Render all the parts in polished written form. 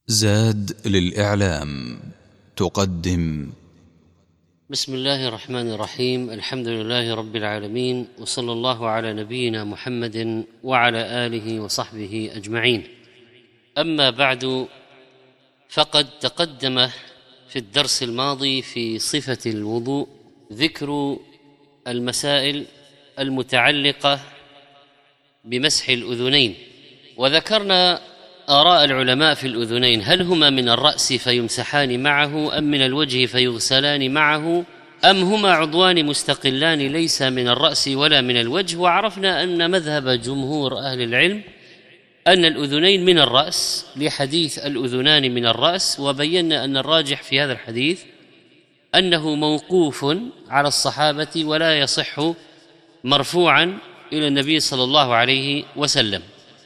زاد للإعلام تقدم. بسم الله الرحمن الرحيم. الحمد لله رب العالمين، وصلى الله على نبينا محمد وعلى آله وصحبه أجمعين. أما بعد، فقد تقدم في الدرس الماضي في صفة الوضوء ذكر المسائل المتعلقة بمسح الأذنين، وذكرنا آراء العلماء في الأذنين، هل هما من الرأس فيمسحان معه، أم من الوجه فيغسلان معه، أم هما عضوان مستقلان ليس من الرأس ولا من الوجه. وعرفنا أن مذهب جمهور أهل العلم أن الأذنين من الرأس لحديث الأذنان من الرأس، وبينا أن الراجح في هذا الحديث أنه موقوف على الصحابة ولا يصح مرفوعا إلى النبي صلى الله عليه وسلم.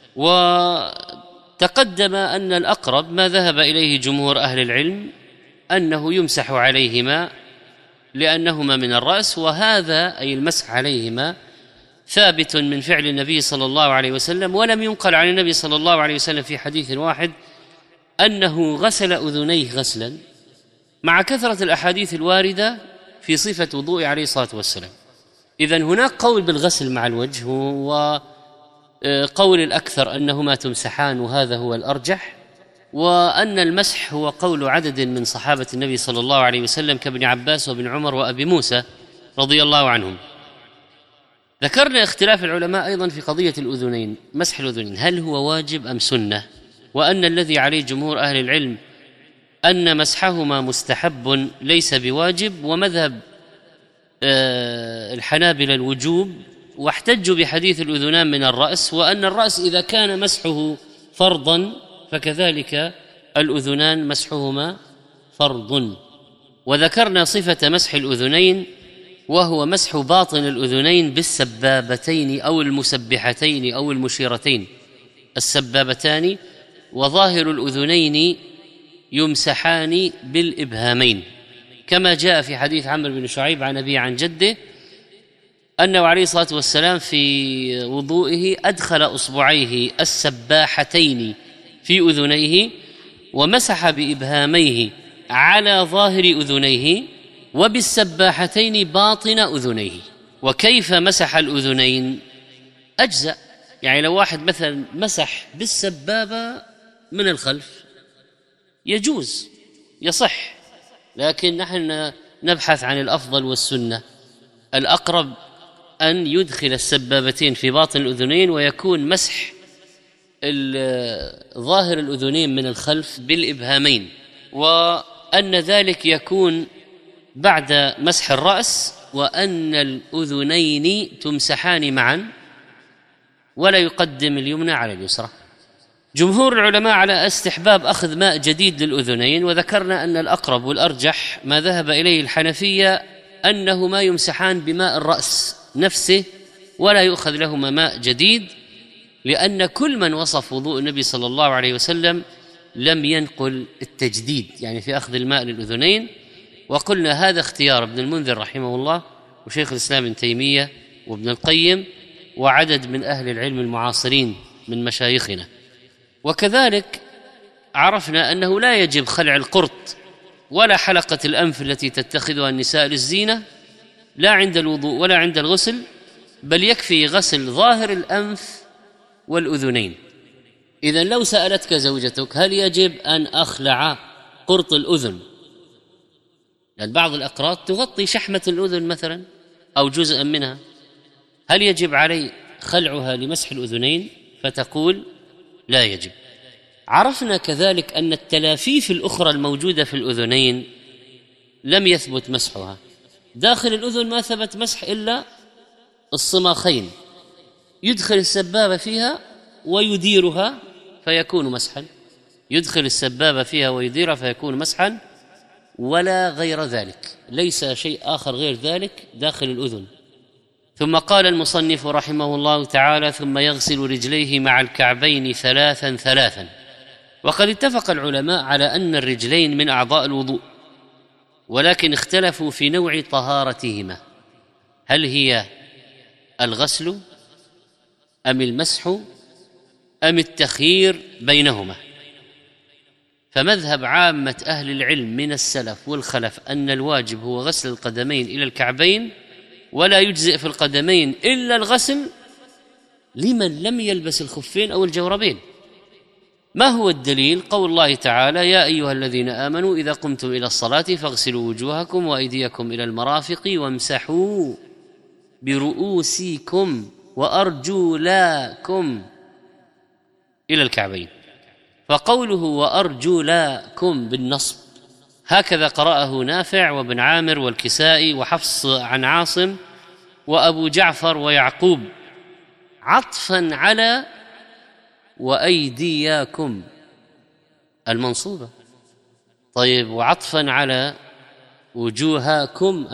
وتقدم أن الأقرب ما ذهب إليه جمهور أهل العلم أنه يمسح عليهما لأنهما من الرأس، وهذا أي المسح عليهما ثابت من فعل النبي صلى الله عليه وسلم، ولم ينقل عن النبي صلى الله عليه وسلم في حديث واحد أنه غسل أذنيه غسلا، مع كثرة الأحاديث الواردة في صفة وضوء عليه الصلاة والسلام. إذن هناك قول بالغسل مع الوجه، وقول الأكثر أنهما تمسحان، وهذا هو الأرجح، وأن المسح هو قول عدد من صحابة النبي صلى الله عليه وسلم كابن عباس وابن عمر وأبي موسى رضي الله عنهم. ذكرنا اختلاف العلماء أيضا في قضية الأذنين، مسح الأذنين هل هو واجب أم سنة، وأن الذي عليه جمهور أهل العلم أن مسحهما مستحب ليس بواجب، ومذهب الحنابلة الوجوب، واحتجوا بحديث الأذنان من الرأس، وأن الرأس إذا كان مسحه فرضا فكذلك الأذنان مسحهما فرض. وذكرنا صفة مسح الأذنين، وهو مسح باطن الأذنين بالسبابتين أو المسبحتين أو المشيرتين، السبابتان، وظاهر الأذنين يمسحان بالإبهامين، كما جاء في حديث عمرو بن شعيب عن أبيه عن جده أنه عليه الصلاة والسلام في وضوئه أدخل أصبعيه السباحتين في أذنيه ومسح بإبهاميه على ظاهر أذنيه وبالسباحتين باطن أذنيه. وكيف مسح الأذنين؟ أجزاء، يعني لو واحد مثلا مسح بالسبابة من الخلف يجوز يصح، لكن نحن نبحث عن الأفضل والسنة. الأقرب أن يدخل السبابتين في باطن الأذنين، ويكون مسح ظاهر الأذنين من الخلف بالإبهامين، وأن ذلك يكون بعد مسح الرأس، وأن الأذنين تمسحان معا ولا يقدم اليمنى على اليسرى. جمهور العلماء على استحباب أخذ ماء جديد للأذنين، وذكرنا أن الأقرب والأرجح ما ذهب إليه الحنفية أنه ما يمسحان بماء الرأس نفسه ولا يؤخذ لهما ماء جديد، لأن كل من وصف وضوء النبي صلى الله عليه وسلم لم ينقل التجديد يعني في أخذ الماء للأذنين. وقلنا هذا اختيار ابن المنذر رحمه الله وشيخ الإسلام ابن تيمية وابن القيم وعدد من أهل العلم المعاصرين من مشايخنا. وكذلك عرفنا أنه لا يجب خلع القرط ولا حلقة الأنف التي تتخذها النساء للزينة، لا عند الوضوء ولا عند الغسل، بل يكفي غسل ظاهر الأنف والأذنين. إذن لو سألتك زوجتك هل يجب أن أخلع قرط الأذن، لأن بعض الأقراط تغطي شحمة الأذن مثلا أو جزءا منها، هل يجب علي خلعها لمسح الأذنين؟ فتقول لا يجب. عرفنا كذلك أن التلافيف الأخرى الموجودة في الأذنين لم يثبت مسحها. داخل الأذن ما ثبت مسح إلا الصماخين، يدخل السبابة فيها ويديرها فيكون مسحا، يدخل السبابة فيها ويديرها فيكون مسحا، ولا غير ذلك، ليس شيء آخر غير ذلك داخل الأذن. ثم قال المصنف رحمه الله تعالى: ثم يغسل رجليه مع الكعبين ثلاثا ثلاثا. وقد اتفق العلماء على أن الرجلين من أعضاء الوضوء، ولكن اختلفوا في نوع طهارتهما، هل هي الغسل أم المسح أم التخيير بينهما. فمذهب عامة أهل العلم من السلف والخلف أن الواجب هو غسل القدمين إلى الكعبين، ولا يجزئ في القدمين إلا الغسل لمن لم يلبس الخفين أو الجوربين. ما هو الدليل؟ قول الله تعالى: يا أيها الذين آمنوا إذا قمتم إلى الصلاة فاغسلوا وجوهكم وأيديكم إلى المرافق وامسحوا برؤوسكم وأرجلاكم إلى الكعبين. فقوله وأرجلاكم بالنصب هكذا قرأه نافع وابن عامر والكسائي وحفص عن عاصم وأبو جعفر ويعقوب، عطفا على وأيدياكم المنصوبة. طيب، وعطفا على وجوهاكم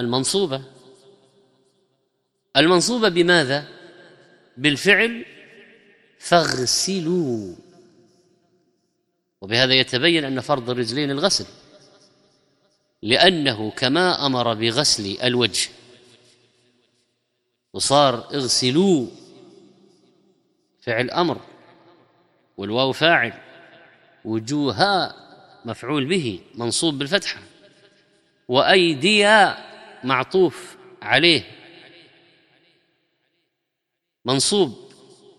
المنصوبة بماذا؟ بالفعل فاغسلوا. وبهذا يتبين أن فرض الرجلين الغسل، لأنه كما أمر بغسل الوجه وصار اغسلوا فعل أمر والواو فاعل، وجوها مفعول به منصوب بالفتحة، وأيديا معطوف عليه منصوب،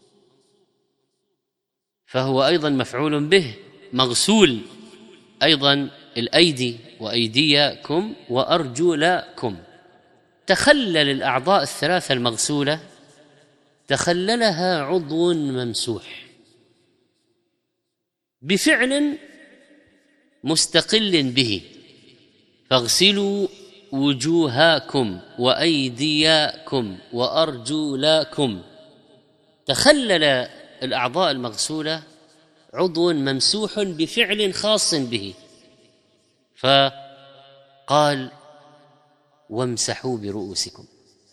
فهو أيضا مفعول به مغسول أيضا الأيدي وأيديكم وأرجلكم. تخلل الأعضاء الثلاثة المغسولة تخللها عضو ممسوح بفعل مستقل به، فاغسلوا وجوهكم وأيديكم وأرجلكم. تخلل الأعضاء المغسولة عضو ممسوح بفعل خاص به، فقال وامسحوا برؤوسكم.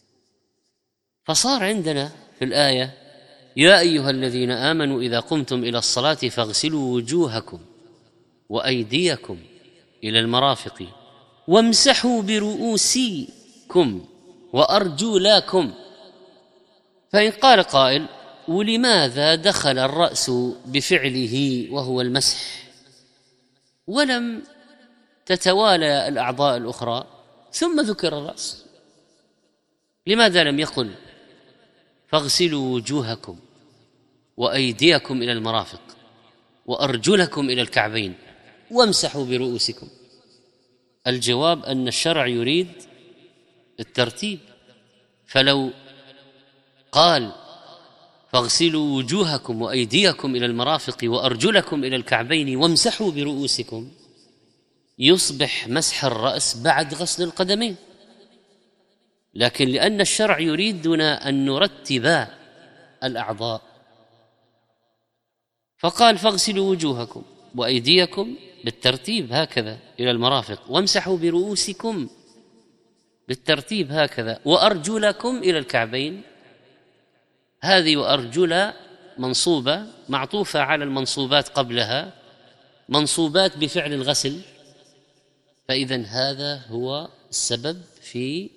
فصار عندنا في الآية يا أيها الذين آمنوا إذا قمتم إلى الصلاة فاغسلوا وجوهكم وأيديكم إلى المرافق وامسحوا برؤوسكم وأرجلكم. فإن قال قائل: ولماذا دخل الرأس بفعله وهو المسح ولم تتوالى الأعضاء الأخرى ثم ذكر الرأس؟ لماذا لم يقل فاغسلوا وجوهكم وأيديكم إلى المرافق وأرجلكم إلى الكعبين وامسحوا برؤوسكم؟ الجواب أن الشرع يريد الترتيب، فلو قال فاغسلوا وجوهكم وأيديكم إلى المرافق وأرجلكم إلى الكعبين وامسحوا برؤوسكم يصبح مسح الرأس بعد غسل القدمين، لكن لأن الشرع يريدنا أن نرتب الأعضاء فقال فاغسلوا وجوهكم وأيديكم بالترتيب هكذا إلى المرافق، وامسحوا برؤوسكم بالترتيب هكذا، وأرجلكم إلى الكعبين. هذه وأرجل منصوبة معطوفة على المنصوبات قبلها، منصوبات بفعل الغسل. فإذن هذا هو السبب في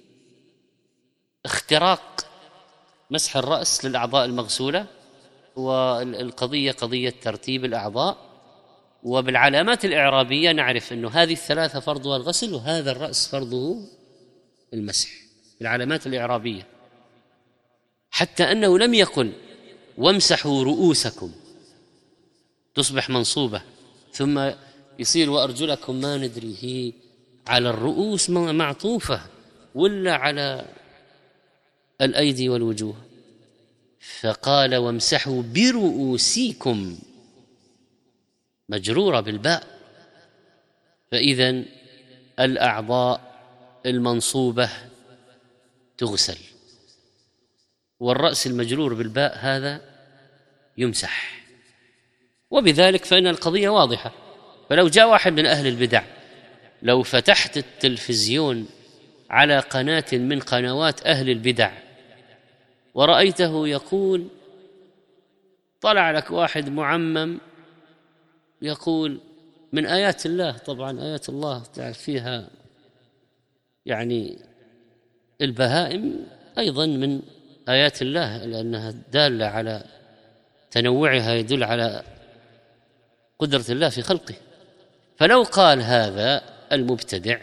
اختراق مسح الرأس للأعضاء المغسولة، والقضية قضية ترتيب الأعضاء. وبالعلامات الإعرابية نعرف أنه هذه الثلاثة فرضها الغسل وهذا الرأس فرضه المسح بالعلامات الإعرابية، حتى أنه لم يقل وامسحوا رؤوسكم تصبح منصوبة ثم يصير وأرجلكم، ما ندري هي على الرؤوس معطوفة ولا على الأيدي والوجوه، فقال وامسحوا برؤوسكم مجرورة بالباء. فإذن الأعضاء المنصوبة تغسل، والرأس المجرور بالباء هذا يمسح. وبذلك فإن القضية واضحة. فلو جاء واحد من أهل البدع، لو فتحت التلفزيون على قناة من قنوات أهل البدع ورأيته يقول، طلع لك واحد معمم يقول من آيات الله، طبعا آيات الله فيها يعني البهائم أيضا من آيات الله، لأنها دالة على تنوعها، يدل على قدرة الله في خلقه. فلو قال هذا المبتدع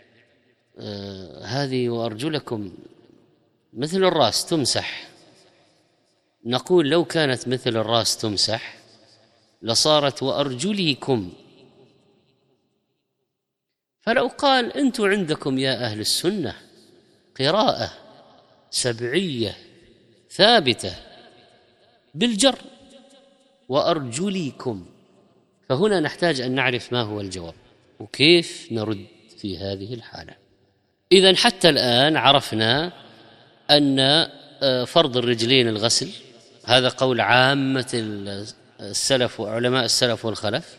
هذه وأرجلكم مثل الرأس تمسح، نقول لو كانت مثل الرأس تمسح لصارت وأرجلكم. فلو قال أنتم عندكم يا أهل السنة قراءة سبعية ثابتة بالجر وأرجلكم، فهنا نحتاج أن نعرف ما هو الجواب وكيف نرد في هذه الحالة. إذن حتى الآن عرفنا أن فرض الرجلين الغسل، هذا قول عامة السلف وعلماء السلف والخلف،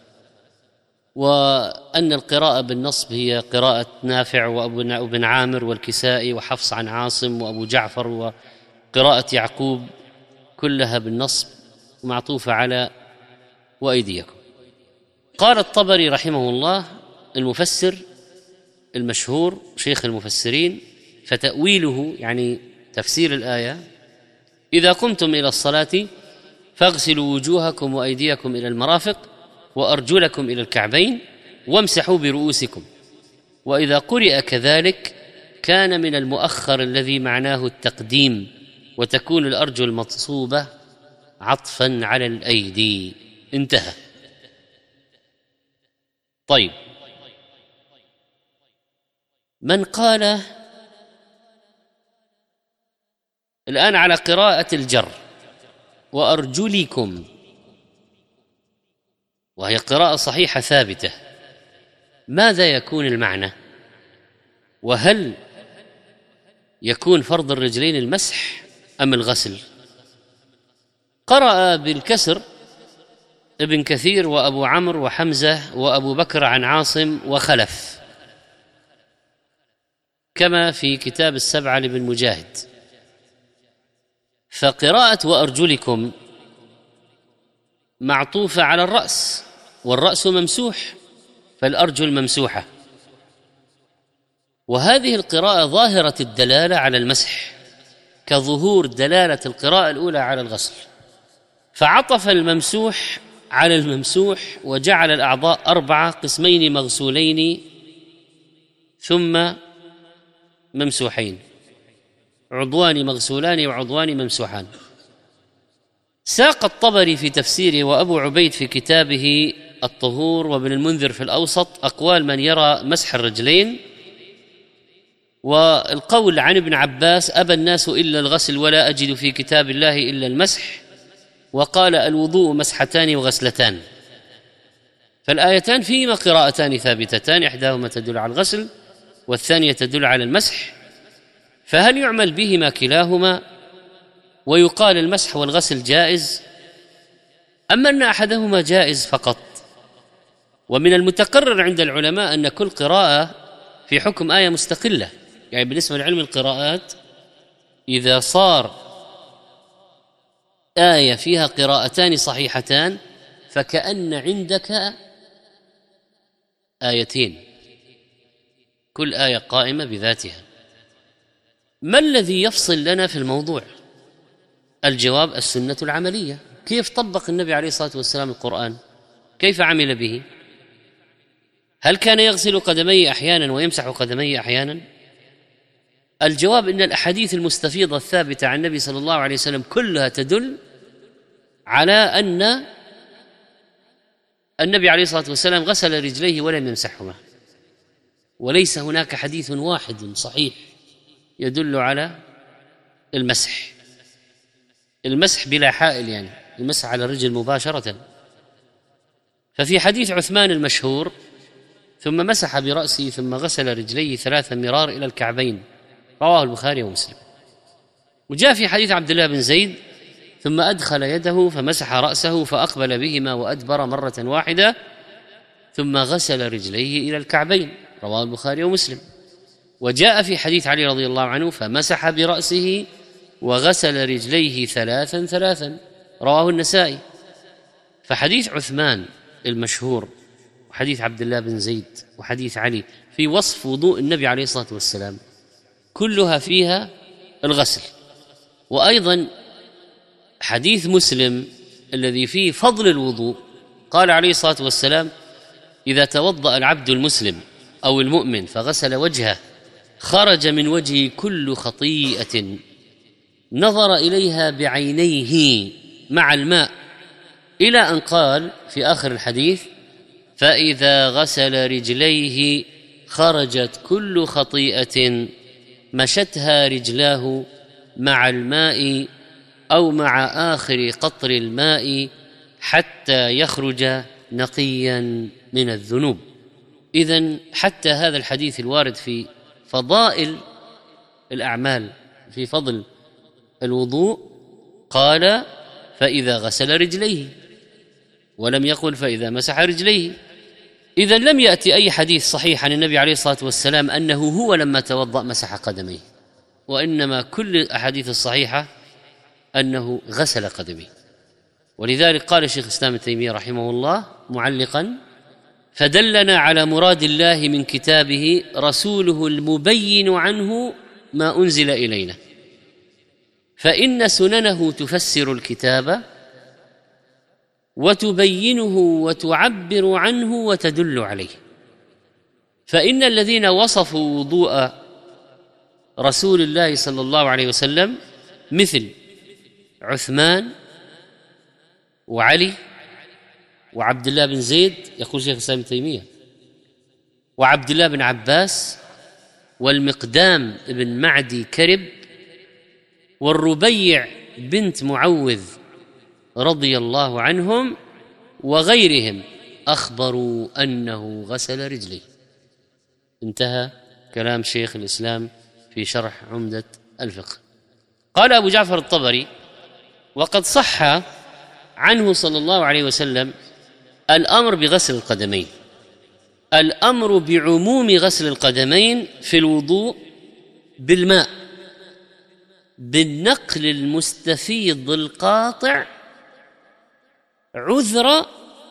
وأن القراءة بالنصب هي قراءة نافع وابن عامر والكسائي وحفص عن عاصم وأبو جعفر، وقراءة يعقوب كلها بالنصب معطوفة على وأيديكم. قال الطبري رحمه الله المفسر المشهور شيخ المفسرين، فتأويله يعني تفسير الآية: إذا قمتم إلى الصلاة فاغسلوا وجوهكم وأيديكم إلى المرافق وأرجلكم إلى الكعبين وامسحوا برؤوسكم. وإذا قرئ كذلك كان من المؤخر الذي معناه التقديم، وتكون الأرجل مطصوبة عطفا على الأيدي. انتهى. طيب، من قال الآن على قراءة الجر وأرجلكم، وهي قراءة صحيحة ثابتة، ماذا يكون المعنى؟ وهل يكون فرض الرجلين المسح أم الغسل؟ قرأ بالكسر ابن كثير وأبو عمرو وحمزة وأبو بكر عن عاصم وخلف، كما في كتاب السبعة لابن مجاهد. فقراءة وأرجلكم معطوفة على الرأس، والرأس ممسوح، فالأرجل ممسوحة، وهذه القراءة ظاهرة الدلالة على المسح كظهور دلالة القراءة الأولى على الغسل، فعطف الممسوح على الممسوح وجعل الأعضاء 4 قسمين مغسولين ثم ممسوحين، عضوان مغسولان وعضوان ممسوحان. ساق الطبري في تفسيره وأبو عبيد في كتابه الطهور وابن المنذر في الأوسط أقوال من يرى مسح الرجلين، والقول عن ابن عباس: أبى الناس إلا الغسل ولا أجد في كتاب الله إلا المسح، وقال: الوضوء مسحتان وغسلتان. فالآيتان فيهما قراءتان ثابتتان، إحداهما تدل على الغسل والثانية تدل على المسح، فهل يعمل بهما كلاهما ويقال المسح والغسل جائز، أم أن أحدهما جائز فقط؟ ومن المتقرر عند العلماء أن كل قراءة في حكم آية مستقلة، يعني بالنسبة لعلم القراءات إذا صار آية فيها قراءتان صحيحتان فكأن عندك آيتين، كل آية قائمة بذاتها. ما الذي يفصل لنا في الموضوع؟ الجواب: السنة العملية. كيف طبق النبي عليه الصلاة والسلام القرآن؟ كيف عمل به؟ هل كان يغسل قدميه أحيانا ويمسح قدميه أحيانا؟ الجواب: إن الأحاديث المستفيضة الثابتة عن النبي صلى الله عليه وسلم كلها تدل على أن النبي عليه الصلاة والسلام غسل رجليه ولم يمسحهما، وليس هناك حديث واحد صحيح يدل على المسح بلا حائل، يعني المسح على الرجل مباشرة. ففي حديث عثمان المشهور: ثم مسح برأسه ثم غسل رجليه 3 مرار إلى الكعبين، رواه البخاري ومسلم. وجاء في حديث عبد الله بن زيد: ثم أدخل يده فمسح رأسه فأقبل بهما وأدبر مرة واحدة ثم غسل رجليه إلى الكعبين، رواه البخاري ومسلم. وجاء في حديث علي رضي الله عنه: فمسح برأسه وغسل رجليه 3 رواه النسائي. فحديث عثمان المشهور وحديث عبد الله بن زيد وحديث علي في وصف وضوء النبي عليه الصلاة والسلام كلها فيها الغسل. وأيضا حديث مسلم الذي فيه فضل الوضوء قال عليه الصلاة والسلام: إذا توضأ العبد المسلم أو المؤمن فغسل وجهه خرج من وجهه كل خطيئة نظر إليها بعينيه مع الماء، إلى أن قال في آخر الحديث: فإذا غسل رجليه خرجت كل خطيئة مشتها رجلاه مع الماء أو مع آخر قطر الماء حتى يخرج نقيا من الذنوب. إذن حتى هذا الحديث الوارد في فضائل الأعمال، في فضل الوضوء، قال: فإذا غسل رجليه، ولم يقل فإذا مسح رجليه. إذن لم يأتي أي حديث صحيح عن النبي عليه الصلاة والسلام أنه هو لما توضأ مسح قدميه، وإنما كل الأحاديث الصحيحة أنه غسل قدميه. ولذلك قال شيخ الإسلام ابن تيمية رحمه الله معلقا: فدلنا على مراد الله من كتابه رسوله المبين عنه ما أنزل إلينا، فإن سننه تفسر الكتاب وتبينه وتعبر عنه وتدل عليه. فإن الذين وصفوا وضوء رسول الله صلى الله عليه وسلم مثل عثمان وعلي وعبد الله بن زيد، يقول شيخ الإسلام ابن تيمية، وعبد الله بن عباس والمقدام بن معدي كرب والربيع بنت معوذ رضي الله عنهم وغيرهم، أخبروا أنه غسل رجليه. انتهى كلام شيخ الإسلام في شرح عمدة الفقه. قال أبو جعفر الطبري: وقد صح عنه صلى الله عليه وسلم الأمر بغسل القدمين، الأمر بعموم غسل القدمين في الوضوء بالماء بالنقل المستفيض القاطع عذر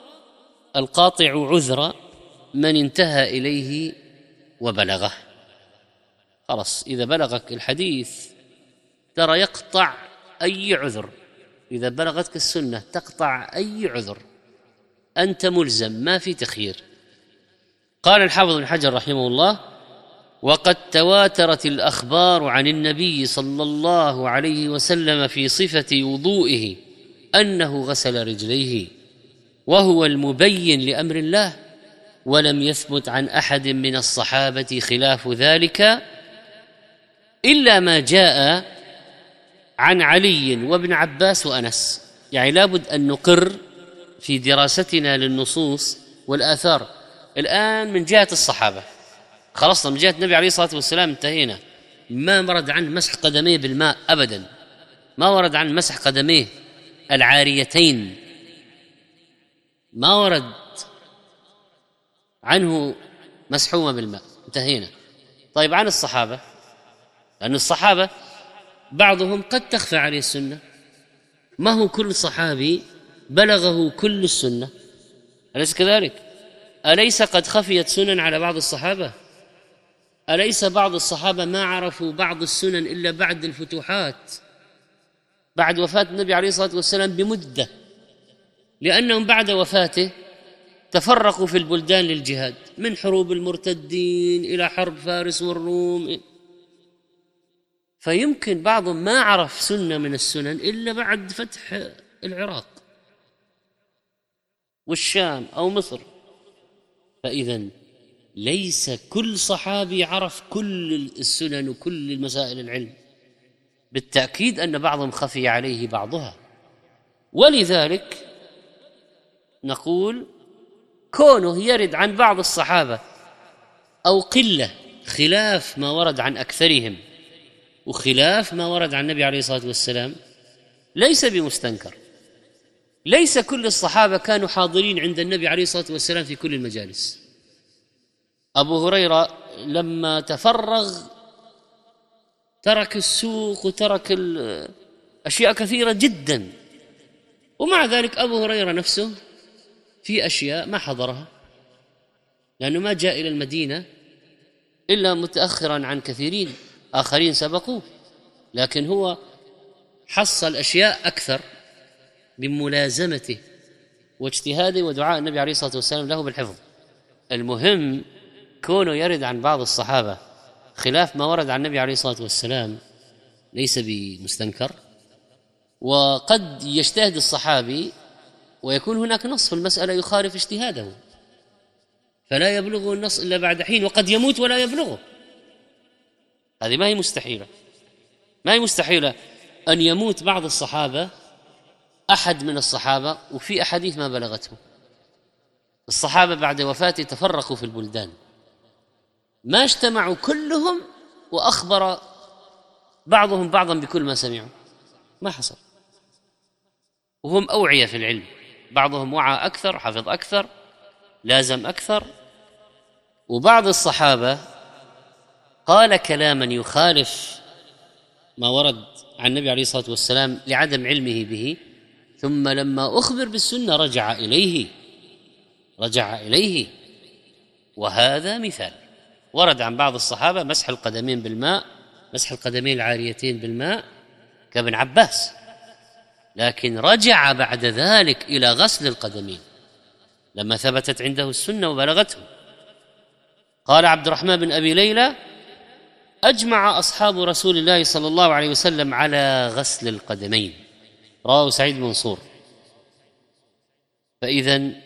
من انتهى إليه وبلغه. خلاص، إذا بلغك الحديث ترى يقطع أي عذر، إذا بلغتك السنة تقطع أي عذر، أنت ملزم، ما في تخيير. قال الحافظ بن حجر رحمه الله: وقد تواترت الأخبار عن النبي صلى الله عليه وسلم في صفة وضوئه أنه غسل رجليه، وهو المبين لأمر الله، ولم يثبت عن أحد من الصحابة خلاف ذلك إلا ما جاء عن علي وابن عباس وأنس. يعني لابد أن نقر في دراستنا للنصوص والآثار. الآن من جهة الصحابة خلصنا، من جهة النبي عليه الصلاة والسلام انتهينا. ما ورد عن مسح قدميه بالماء أبدا، ما ورد عن مسح قدميه العاريتين، ما ورد عنه مسحومة بالماء، انتهينا. طيب عن الصحابة، لأن الصحابة بعضهم قد تخفى عليه السنة، ما هو كل صحابي بلغه كل السنة، أليس كذلك؟ أليس قد خفيت سنن على بعض الصحابة؟ أليس بعض الصحابة ما عرفوا بعض السنن إلا بعد الفتوحات، بعد وفاة النبي عليه الصلاة والسلام بمدة، لأنهم بعد وفاته تفرقوا في البلدان للجهاد، من حروب المرتدين إلى حرب فارس والروم، فيمكن بعضهم ما عرف سنة من السنن إلا بعد فتح العراق والشام أو مصر. فإذن ليس كل صحابي عرف كل السنن وكل المسائل العلم، بالتأكيد أن بعضهم خفي عليه بعضها. ولذلك نقول كونه يرد عن بعض الصحابة أو قلة خلاف ما ورد عن أكثرهم وخلاف ما ورد عن النبي عليه الصلاة والسلام ليس بمستنكر. ليس كل الصحابة كانوا حاضرين عند النبي عليه الصلاة والسلام في كل المجالس. أبو هريرة لما تفرغ ترك السوق وترك أشياء كثيرة جدا، ومع ذلك أبو هريرة نفسه في أشياء ما حضرها، لأنه ما جاء إلى المدينة إلا متأخرا عن كثيرين آخرين سبقوه، لكن هو حصل أشياء أكثر بملازمته واجتهاده ودعاء النبي عليه الصلاة والسلام له بالحفظ. المهم كونه يرد عن بعض الصحابة خلاف ما ورد عن النبي عليه الصلاة والسلام ليس بمستنكر، وقد يجتهد الصحابي ويكون هناك نص في المسألة يخالف اجتهاده فلا يبلغه النص إلا بعد حين، وقد يموت ولا يبلغه. هذه ما هي مستحيلة، ما هي مستحيلة أن يموت بعض الصحابة، أحد من الصحابة، وفي أحاديث ما بلغته. الصحابة بعد وفاته تفرقوا في البلدان، ما اجتمعوا كلهم وأخبر بعضهم بعضا بكل ما سمعوا، ما حصل. وهم أوعية في العلم، بعضهم وعى أكثر، حفظ أكثر، لازم أكثر. وبعض الصحابة قال كلاما يخالف ما ورد عن النبي عليه الصلاة والسلام لعدم علمه به، ثم لما أخبر بالسنة رجع إليه. وهذا مثال ورد عن بعض الصحابة مسح القدمين بالماء، مسح القدمين العاريتين بالماء كابن عباس، لكن رجع بعد ذلك إلى غسل القدمين لما ثبتت عنده السنة وبلغته. قال عبد الرحمن بن أبي ليلى: أجمع أصحاب رسول الله صلى الله عليه وسلم على غسل القدمين، رواه سعيد بن منصور. فإذن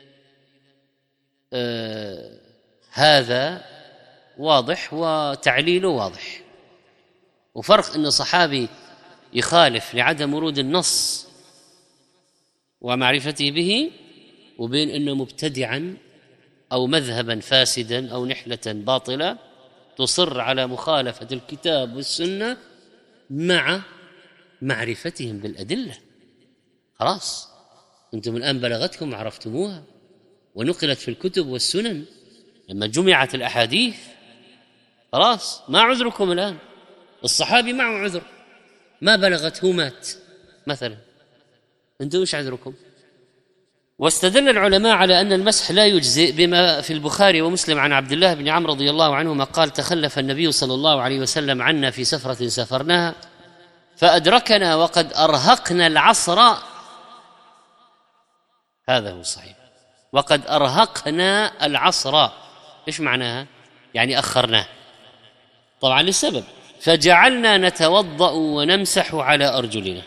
هذا واضح وتعليله واضح. وفرق أن صحابي يخالف لعدم ورود النص ومعرفته به، وبين أنه مبتدعا أو مذهبا فاسدا أو نحلة باطلة تصر على مخالفة الكتاب والسنة مع معرفتهم بالأدلة. خلاص أنتم الآن بلغتكم، عرفتموها ونقلت في الكتب والسنن لما جمعت الأحاديث، خلاص ما عذركم الآن. الصحابي معه عذر، ما بلغته مات مثلا، أنتم إيش عذركم؟ واستدل العلماء على أن المسح لا يجزئ بما في البخاري ومسلم عن عبد الله بن عمرو رضي الله عنهما قال: تخلف النبي صلى الله عليه وسلم عنا في سفرة سافرناها فأدركنا وقد أرهقنا العصر. هذا هو الصحيح، وقد أرهقنا العصر. إيش معناها؟ يعني أخرناه طبعا للسبب. فجعلنا نتوضأ ونمسح على أرجلنا،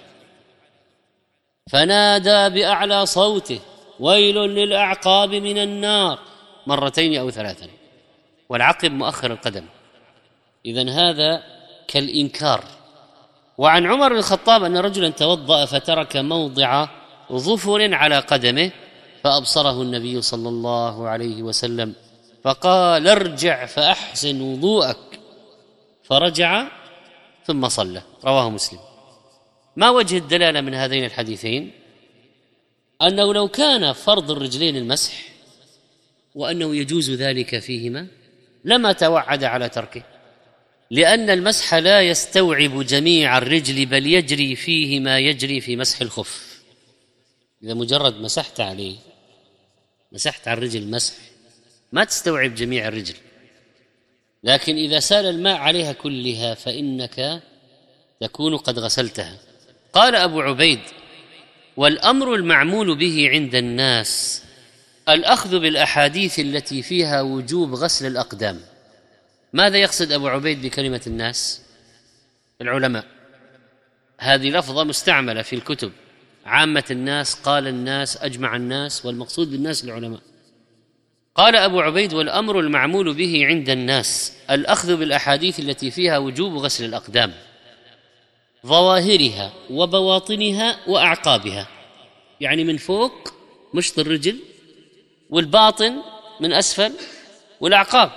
فنادى بأعلى صوته: ويل للأعقاب من النار، مرتين أو ثلاثا، والعقب مؤخر القدم. إذن هذا كالإنكار. وعن عمر بن الخطاب أن رجلا توضأ فترك موضع ظفر على قدمه فأبصره النبي صلى الله عليه وسلم فقال: ارجع فأحسن وضوءك، فرجع ثم صلى. رواه مسلم. ما وجه الدلالة من هذين الحديثين؟ أنه لو كان فرض الرجلين المسح وأنه يجوز ذلك فيهما لما توعد على تركه، لأن المسح لا يستوعب جميع الرجل، بل يجري فيه ما يجري في مسح الخف. إذا مجرد مسحت عليه، مسحت على الرجل مسح، ما تستوعب جميع الرجل، لكن إذا سال الماء عليها كلها فإنك تكون قد غسلتها. قال أبو عبيد: والأمر المعمول به عند الناس الأخذ بالأحاديث التي فيها وجوب غسل الأقدام. ماذا يقصد أبو عبيد بكلمة الناس؟ العلماء. هذه لفظة مستعملة في الكتب، عامة الناس، قال الناس، أجمع الناس، والمقصود بالناس العلماء. قال أبو عبيد: والأمر المعمول به عند الناس الأخذ بالأحاديث التي فيها وجوب غسل الأقدام، ظواهرها وبواطنها وأعقابها، يعني من فوق مشط الرجل، والباطن من أسفل، والأعقاب،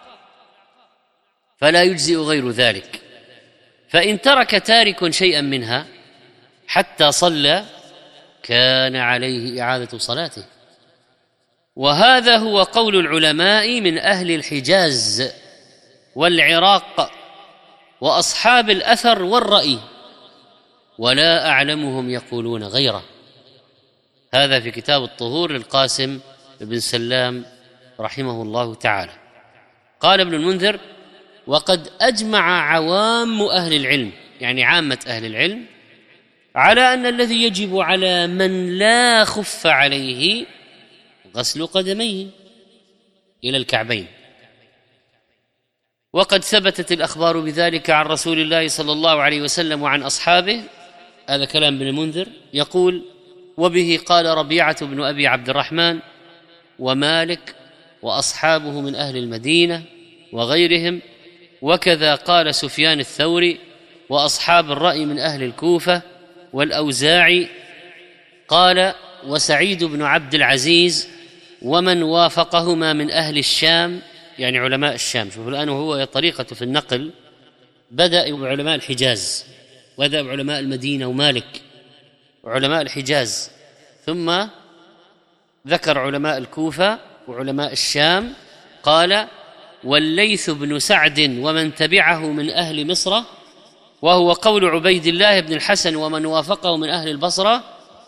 فلا يجزئ غير ذلك. فإن ترك تارك شيئا منها حتى صلى كان عليه إعادة صلاته. وهذا هو قول العلماء من أهل الحجاز والعراق وأصحاب الأثر والرأي، ولا أعلمهم يقولون غيره. هذا في كتاب الطهور للقاسم بن سلام رحمه الله تعالى. قال ابن المنذر: وقد أجمع عوام أهل العلم، يعني عامة أهل العلم، على أن الذي يجب على من لا خف عليه غسل قدميه، إلى الكعبين. وقد ثبتت الأخبار بذلك عن رسول الله صلى الله عليه وسلم وعن أصحابه. هذا كلام ابن المنذر يقول: وبه قال ربيعة بن أبي عبد الرحمن ومالك وأصحابه من أهل المدينة وغيرهم، وكذا قال سفيان الثوري وأصحاب الرأي من أهل الكوفة والأوزاعي. قال: وسعيد بن عبد العزيز ومن وافقهما من أهل الشام، يعني علماء الشام. شوفوا الآن وهو طريقته في النقل بدأ بعلماء الحجاز، وبدأ بعلماء المدينة ومالك وعلماء الحجاز، ثم ذكر علماء الكوفة وعلماء الشام. قال: والليث بن سعد ومن تبعه من أهل مصر، وهو قول عبيد الله بن الحسن ومن وافقه من أهل البصرة.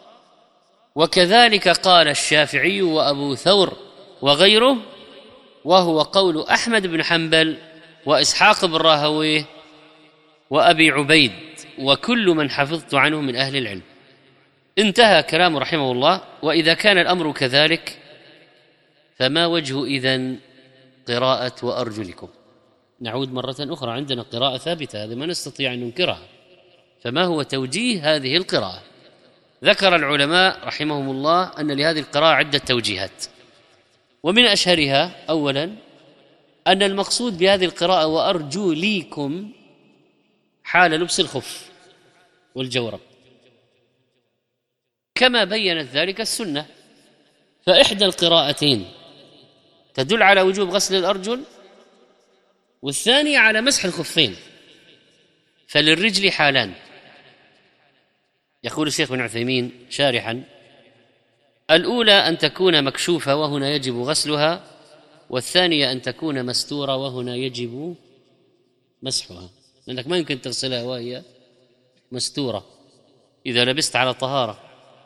وكذلك قال الشافعي وأبو ثور وغيره، وهو قول أحمد بن حنبل وإسحاق بن راهويه وأبي عبيد وكل من حفظت عنه من أهل العلم. انتهى كلامه رحمه الله. وإذا كان الأمر كذلك فما وجه إذن قراءة وأرجلكم؟ نعود مرة أخرى، عندنا قراءة ثابتة، هذا ما نستطيع أن ننكرها. فما هو توجيه هذه القراءة؟ ذكر العلماء رحمهم الله أن لهذه القراءة عدة توجيهات، ومن أشهرها أولا أن المقصود بهذه القراءة وأرجليكم حال لبس الخف والجورب، كما بينت ذلك السنة. فإحدى القراءتين تدل على وجوب غسل الأرجل، والثانية على مسح الخفين. فللرجل حالان. يقول الشيخ بن عثيمين شارحا: الأولى أن تكون مكشوفة وهنا يجب غسلها، والثانية أن تكون مستورة وهنا يجب مسحها، لأنك ما يمكن تغسلها وهي مستورة إذا لبست على طهارة.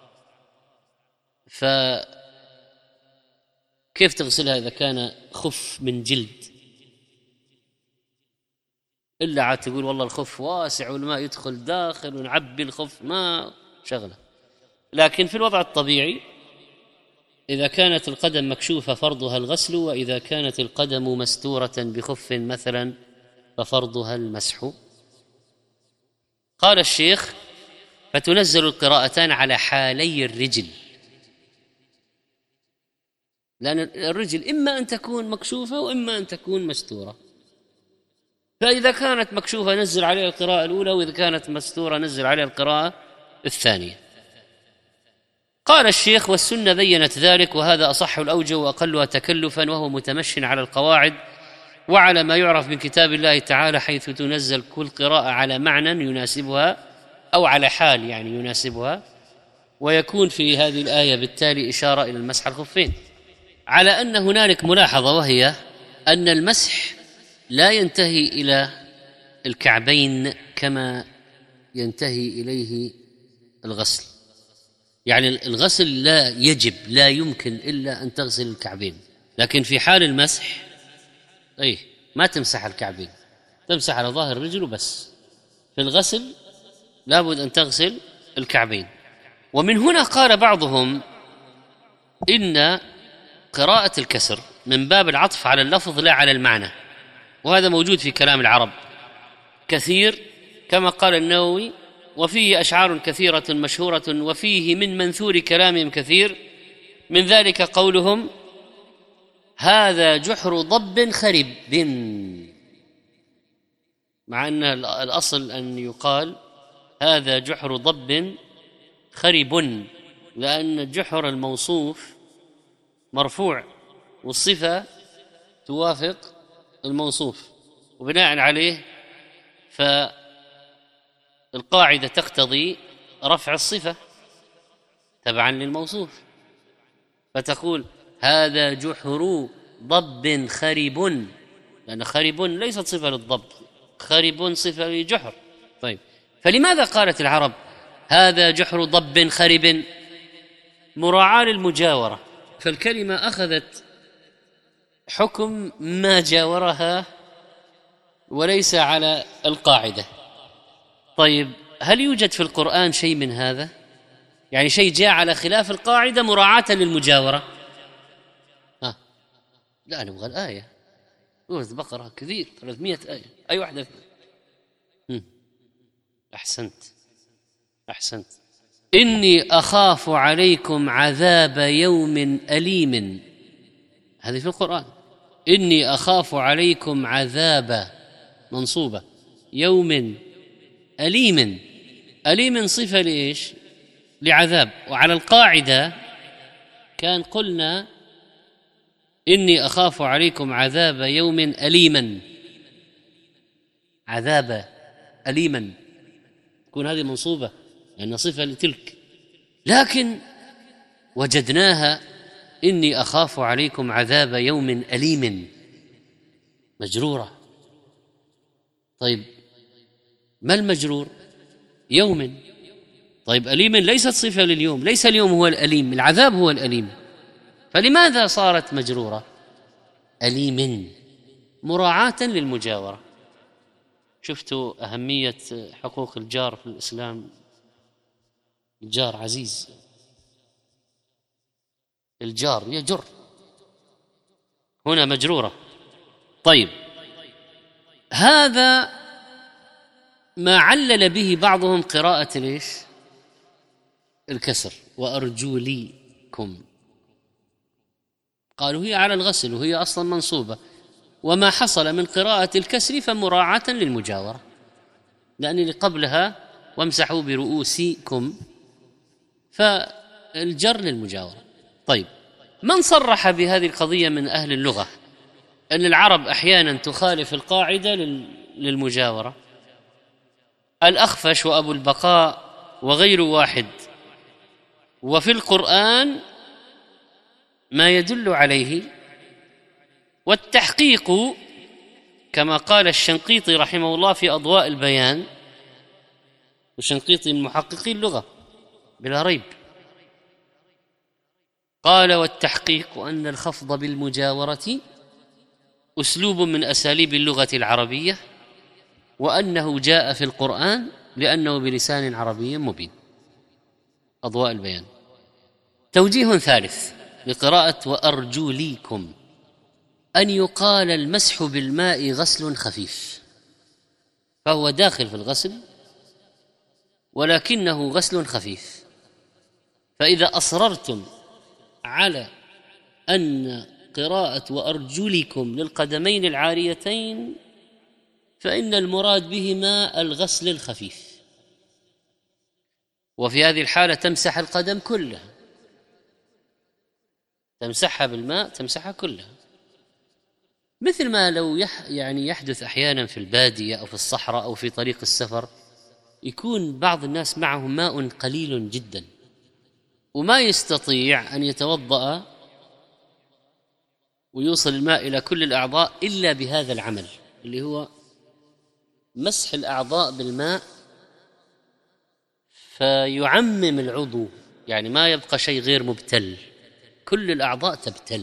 فكيف تغسلها إذا كان خف من جلد؟ إلا عاد تقول والله الخف واسع والماء يدخل داخل ونعبي الخف، ما شغله. لكن في الوضع الطبيعي إذا كانت القدم مكشوفة فرضها الغسل، وإذا كانت القدم مستورة بخف مثلا ففرضها المسح. قال الشيخ: فتنزل القراءتان على حالي الرجل، لأن الرجل إما أن تكون مكشوفة وإما أن تكون مستورة. فإذا كانت مكشوفة نزل عليها القراءة الأولى، وإذا كانت مستورة نزل عليها القراءة الثانية. قال الشيخ: والسنة بينت ذلك، وهذا أصح الأوجه وأقلها تكلفا، وهو متمش على القواعد وعلى ما يعرف من كتاب الله تعالى، حيث تنزل كل قراءة على معنى يناسبها أو على حال يعني يناسبها. ويكون في هذه الآية بالتالي إشارة إلى المسح الخفين، على أن هنالك ملاحظة، وهي أن المسح لا ينتهي إلى الكعبين كما ينتهي إليه الغسل. يعني الغسل لا يجب، لا يمكن إلا أن تغسل الكعبين، لكن في حال المسح ما تمسح الكعبين، تمسح على ظاهر الرجل وبس. في الغسل لابد أن تغسل الكعبين. ومن هنا قال بعضهم إن قراءة الكسر من باب العطف على اللفظ لا على المعنى، وهذا موجود في كلام العرب كثير كما قال النووي: وفيه أشعار كثيرة مشهورة، وفيه من منثور كلامهم كثير، من ذلك قولهم: هذا جحر ضب خرب، مع أن الأصل أن يقال هذا جحر ضب خرب، لأن الجحر الموصوف مرفوع والصفة توافق الموصوف، وبناء عليه فالقاعدة تقتضي رفع الصفة تبعا للموصوف، فتقول هذا جحر ضب خرب، لأن خرب ليست صفة للضب، خرب صفة للجحر. طيب، فلماذا قالت العرب هذا جحر ضب خرب؟ مراعاة للمجاورة، فالكلمة أخذت حكم ما جاورها وليس على القاعدة. طيب، هل يوجد في القرآن شيء من هذا؟ يعني شيء جاء على خلاف القاعدة مراعاة للمجاورة؟ لا نبغى الآية. سورة البقرة كثير 300 آية، أي واحدة أحسنت. إني أخاف عليكم عذاب يوم أليم، هذه في القرآن. إني أخاف عليكم عذاب منصوبة يوم أليم. أليم صفة لإيش؟ لعذاب. وعلى القاعدة كان قلنا إني أخاف عليكم عذاب يوم أليما، عذاب أليما تكون هذه منصوبة لأن صفة لتلك، لكن وجدناها إني أخاف عليكم عذاب يوم أليم مجرورة. طيب ما المجرور؟ يوم. طيب أليم ليست صفة لليوم، ليس اليوم هو الأليم، العذاب هو الأليم، فلماذا صارت مجرورة؟ أليم مراعاة للمجاورة. شفتوا أهمية حقوق الجار في الإسلام؟ الجار عزيز، الجار يجر، هنا مجرورة. طيب هذا ما علل به بعضهم قراءة ليش؟ الكسر، وأرجليكم، قالوا هي على الغسل وهي أصلا منصوبة، وما حصل من قراءة الكسر فمراعاة للمجاورة، لأن اللي قبلها وامسحوا برؤوسكم فالجر للمجاورة. طيب من صرح بهذه القضية من أهل اللغة أن العرب أحيانا تخالف القاعدة للمجاورة؟ الأخفش وأبو البقاء وغير واحد، وفي القرآن ما يدل عليه. والتحقيق كما قال الشنقيطي رحمه الله في أضواء البيان، والشنقيطي من محققي اللغة بلا ريب، قال والتحقيق أن الخفض بالمجاورة أسلوب من أساليب اللغة العربية، وأنه جاء في القرآن لأنه بلسان عربي مبين. أضواء البيان. توجيه ثالث لقراءة وأرجليكم أن يقال المسح بالماء غسل خفيف، فهو داخل في الغسل ولكنه غسل خفيف. فإذا أصررتم على أن قراءة وأرجلكم للقدمين العاريتين فإن المراد بهما الغسل الخفيف، وفي هذه الحالة تمسح القدم كلها، تمسحها بالماء، تمسحها كلها، مثل ما لو يحدث أحيانا في البادية أو في الصحراء أو في طريق السفر، يكون بعض الناس معهم ماء قليل جدا وما يستطيع أن يتوضأ ويوصل الماء إلى كل الأعضاء إلا بهذا العمل اللي هو مسح الأعضاء بالماء، فيعمم العضو، يعني ما يبقى شيء غير مبتل، كل الأعضاء تبتل،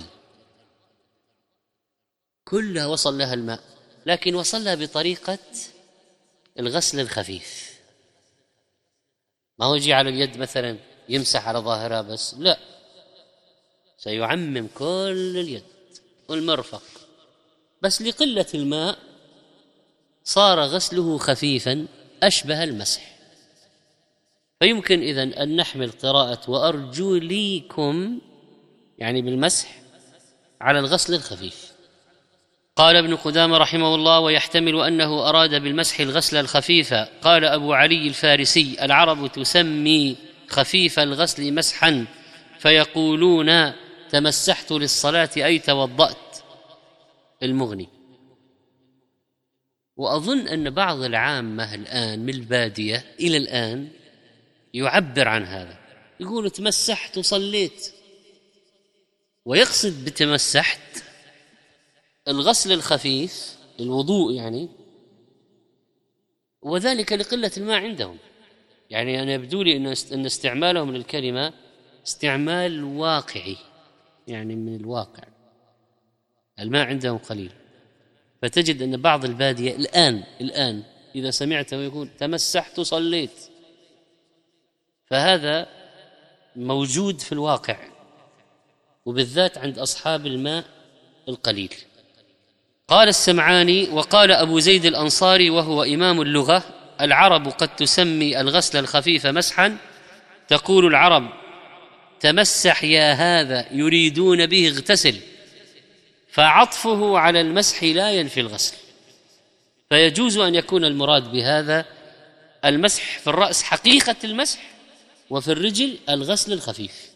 كلها وصل لها الماء، لكن وصل لها بطريقة الغسل الخفيف. ما هو يجي على اليد مثلا يمسح على ظاهرها بس، لا، سيعمم كل اليد والمرفق، بس لقلة الماء صار غسله خفيفا أشبه المسح. فيمكن إذن أن نحمل قراءة وأرجليكم يعني بالمسح على الغسل الخفيف. قال ابن قدامة رحمه الله: ويحتمل أنه أراد بالمسح الغسل الخفيف. قال أبو علي الفارسي: العرب تسمي خفيف الغسل مسحا، فيقولون تمسحت للصلاة أي توضأت. المغني. وأظن أن بعض العامة الآن من البادية إلى الآن يعبر عن هذا، يقول تمسحت وصليت، ويقصد بتمسحت الغسل الخفيف، الوضوء يعني، وذلك لقلة الماء عندهم. يعني أنا يبدو لي أن استعمالهم للكلمة استعمال واقعي، يعني من الواقع، الماء عندهم قليل. فتجد أن بعض البادية الآن إذا سمعته يقول تمسحت وصليت، فهذا موجود في الواقع، وبالذات عند أصحاب الماء القليل. قال السمعاني وقال أبو زيد الأنصاري وهو إمام اللغة: العرب قد تسمي الغسل الخفيف مسحا، تقول العرب: تمسح يا هذا، يريدون به اغتسل، فعطفه على المسح لا ينفي الغسل، فيجوز أن يكون المراد بهذا المسح في الرأس حقيقة المسح، وفي الرجل الغسل الخفيف.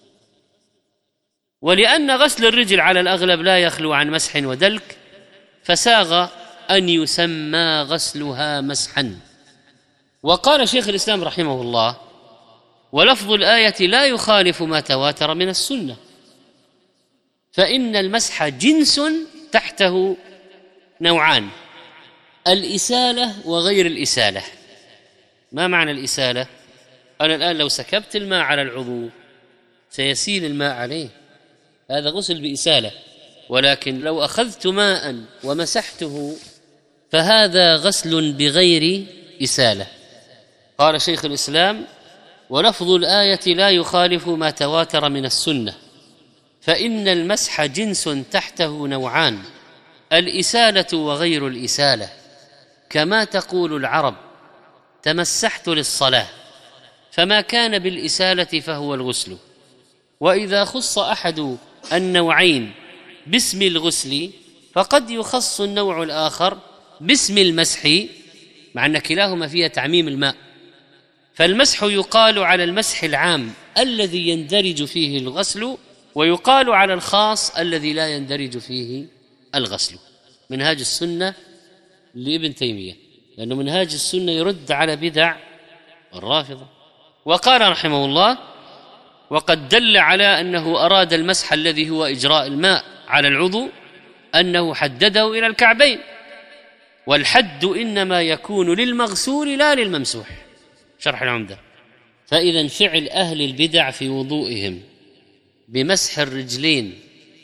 ولأن غسل الرجل على الأغلب لا يخلو عن مسح ودلك، فساغ أن يسمى غسلها مسحا. وقال شيخ الإسلام رحمه الله: ولفظ الآية لا يخالف ما تواتر من السنة، فإن المسح جنس تحته نوعان: الإسالة وغير الإسالة. ما معنى الإسالة؟ أنا الآن لو سكبت الماء على العضو سيسيل الماء عليه، هذا غسل بإسالة. ولكن لو أخذت ماء ومسحته فهذا غسل بغير إسالة. قال شيخ الإسلام: ولفظ الآية لا يخالف ما تواتر من السنة، فإن المسح جنس تحته نوعان: الإسالة وغير الإسالة، كما تقول العرب: تمسحت للصلاة، فما كان بالإسالة فهو الغسل. وإذا خص أحد النوعين باسم الغسل فقد يخص النوع الآخر باسم المسح، مع أن كلاهما فيها تعميم الماء. فالمسح يقال على المسح العام الذي يندرج فيه الغسل، ويقال على الخاص الذي لا يندرج فيه الغسل. منهاج السنة لابن تيمية، لأنه منهاج السنة يرد على بدع الرافضة. وقال رحمه الله: وقد دل على أنه أراد المسح الذي هو إجراء الماء على العضو أنه حدده إلى الكعبين، والحد إنما يكون للمغسول لا للممسوح. شرح العمدة. فإذا فعل أهل البدع في وضوئهم بمسح الرجلين،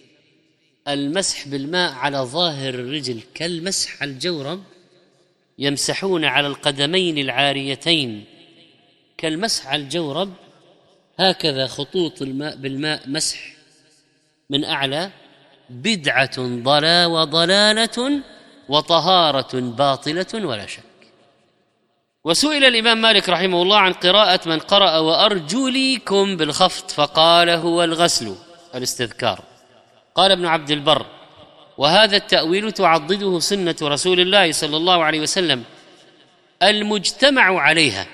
المسح بالماء على ظاهر الرجل كالمسح على الجورب، يمسحون على القدمين العاريتين كالمسح على الجورب، هكذا خطوط الماء بالماء مسح من أعلى، بدعة وضلالة وطهارة باطلة ولا شك. وسئل الإمام مالك رحمه الله عن قراءة من قرأ وأرجلكم بالخفض فقال هو الغسل الاستذكار. قال ابن عبد البر: وهذا التأويل تعضده سنة رسول الله صلى الله عليه وسلم المجتمع عليها،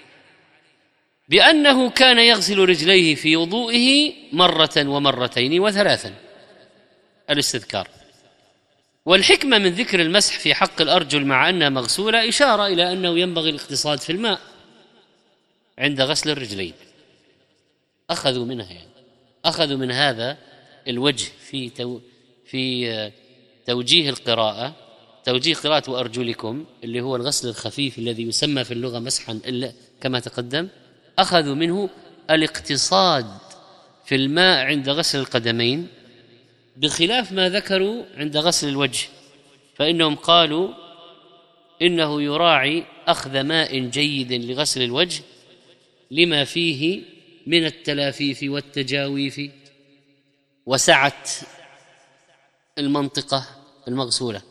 بأنه كان يغسل رجليه في وضوئه مرة ومرتين وثلاثا، الاستذكار. والحكمة من ذكر المسح في حق الأرجل مع أنها مغسولة إشارة إلى أنه ينبغي الاقتصاد في الماء عند غسل الرجلين. أخذوا منها أخذوا من هذا الوجه في توجيه القراءة، توجيه قراءة وأرجلكم اللي هو الغسل الخفيف الذي يسمى في اللغة مسحا كما تقدم، أخذوا منه الاقتصاد في الماء عند غسل القدمين، بخلاف ما ذكروا عند غسل الوجه، فإنهم قالوا إنه يراعي أخذ ماء جيد لغسل الوجه لما فيه من التلافيف والتجاويف وسعة المنطقة المغسولة.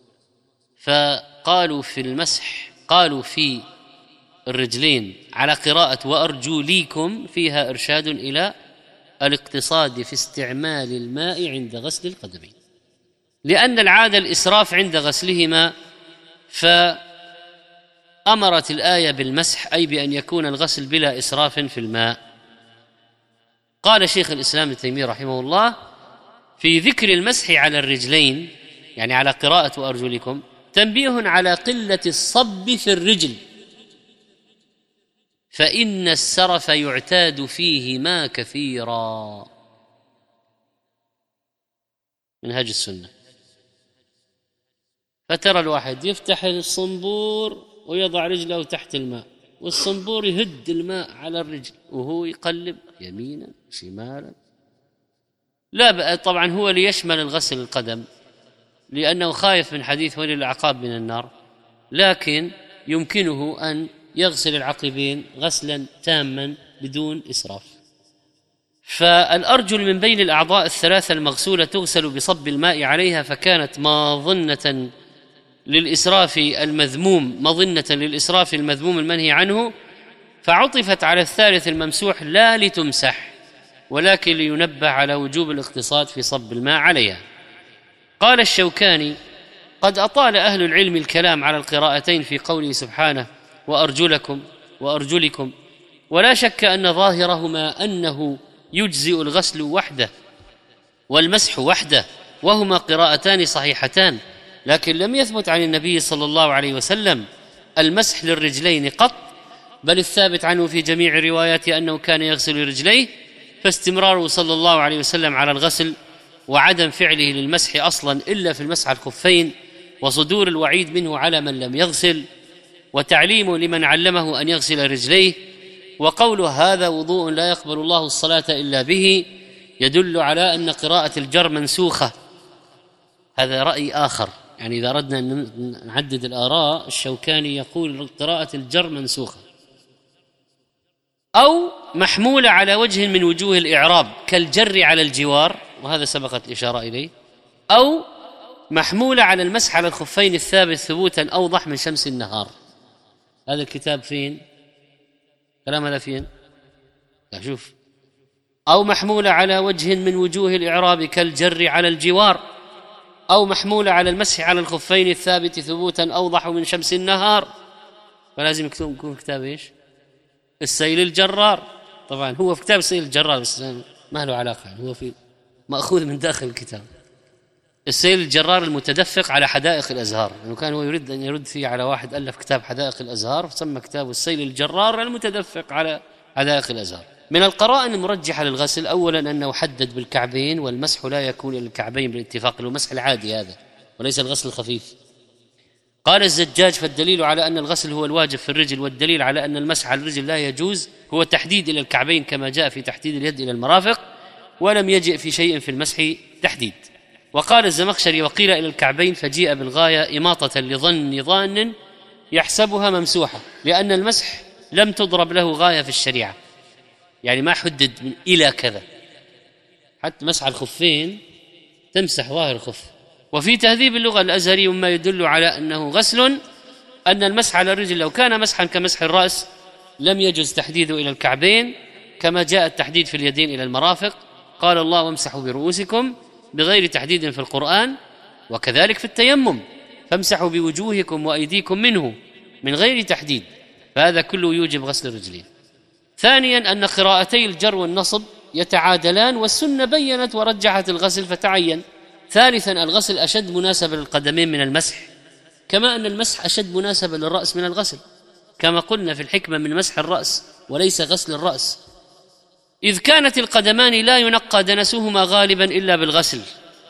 فقالوا في المسح، قالوا في الرجلين على قراءة وأرجليكم فيها إرشاد إلى الاقتصاد في استعمال الماء عند غسل القدمين، لأن العادة الإسراف عند غسلهما، فأمرت الآية بالمسح أي بأن يكون الغسل بلا إسراف في الماء. قال شيخ الإسلام ابن تيمية رحمه الله في ذكر المسح على الرجلين، يعني على قراءة وأرجلكم، تنبيه على قلة الصب في الرجل، فإن السرف يعتاد فيه ما كثيرا. منهج السنة. فترى الواحد يفتح الصنبور ويضع رجله تحت الماء، والصنبور يهد الماء على الرجل وهو يقلب يمينا شمالا. لا بقى طبعا هو ليشمل الغسل القدم لأنه خايف من حديث ولي الأعقاب من النار، لكن يمكنه أن يغسل العقبين غسلا تاما بدون إسراف. فالأرجل من بين الأعضاء الثلاثة المغسولة تغسل بصب الماء عليها، فكانت مظنة للإسراف المذموم المنهي عنه، فعطفت على الثالث الممسوح لا لتمسح ولكن لينبه على وجوب الاقتصاد في صب الماء عليها. قال الشوكاني: قد أطال أهل العلم الكلام على القراءتين في قوله سبحانه: وأرجلكم، ولا شك أن ظاهرهما أنه يجزئ الغسل وحده والمسح وحده، وهما قراءتان صحيحتان، لكن لم يثبت عن النبي صلى الله عليه وسلم المسح للرجلين قط، بل الثابت عنه في جميع الروايات أنه كان يغسل رجليه، فاستمراره صلى الله عليه وسلم على الغسل وعدم فعله للمسح أصلا إلا في المسح على الخفين، وصدور الوعيد منه على من لم يغسل، وتعليمه لمن علمه أن يغسل رجليه، وقوله هذا وضوء لا يقبل الله الصلاة إلا به يدل على أن قراءة الجر منسوخة. هذا رأي آخر، يعني إذا أردنا أن نعدد الآراء، الشوكاني يقول قراءة الجر منسوخة، أو محمولة على وجه من وجوه الإعراب كالجر على الجوار، وهذا سبقت الإشارة إليه، أو محمولة على المسح على الخفين الثابت ثبوتا أوضح من شمس النهار. هذا الكتاب فين؟ كلام هذا فين؟ شوف: أو محمولة على وجه من وجوه الإعراب كالجر على الجوار، أو محمولة على المسح على الخفين الثابت ثبوتا أوضح من شمس النهار. فلازم يكون كتاب إيش؟ السيل الجرار. طبعا هو في كتاب السيل الجرار بس ما له علاقة، هو في مأخوذ من داخل الكتاب. السيل الجرار المتدفق على حدائق الأزهار، لأنه كان هو يريد أن يرد فيه على واحد ألف كتاب حدائق الأزهار، فسمى كتابه السيل الجرار المتدفق على حدائق الأزهار. من القرائن المرجحة للغسل: أولا أنه حدد بالكعبين، والمسح لا يكون إلى الكعبين بالاتفاق، المسح العادي هذا وليس الغسل الخفيف. قال الزجاج: فالدليل على أن الغسل هو الواجب في الرجل، والدليل على أن المسح على الرجل لا يجوز هو التحديد إلى الكعبين كما جاء في تحديد اليد إلى المرافق، ولم يجئ في شيء في المسح تحديد. وقال الزمخشري: وقيل إلى الكعبين فجيء بالغاية إماطة لظن ظان يحسبها ممسوحة، لأن المسح لم تضرب له غاية في الشريعة، يعني ما حدد من إلى كذا، حتى مسح الخفين تمسح ظاهر الخف. وفي تهذيب اللغة الأزهري مما يدل على أنه غسل أن المسح على الرجل لو كان مسحا كمسح الرأس لم يجوز تحديده إلى الكعبين كما جاء التحديد في اليدين إلى المرافق. قال الله: وامسحوا برؤوسكم، بغير تحديد في القرآن، وكذلك في التيمم: فامسحوا بوجوهكم وأيديكم منه، من غير تحديد، فهذا كله يوجب غسل الرجلين. ثانيا أن قراءتي الجر والنصب يتعادلان، والسنة بينت ورجحت الغسل فتعين. ثالثا الغسل أشد مناسبة للقدمين من المسح، كما أن المسح أشد مناسبة للرأس من الغسل، كما قلنا في الحكمة من مسح الرأس وليس غسل الرأس، إذ كانت القدمان لا ينقى دنسهما غالبا إلا بالغسل،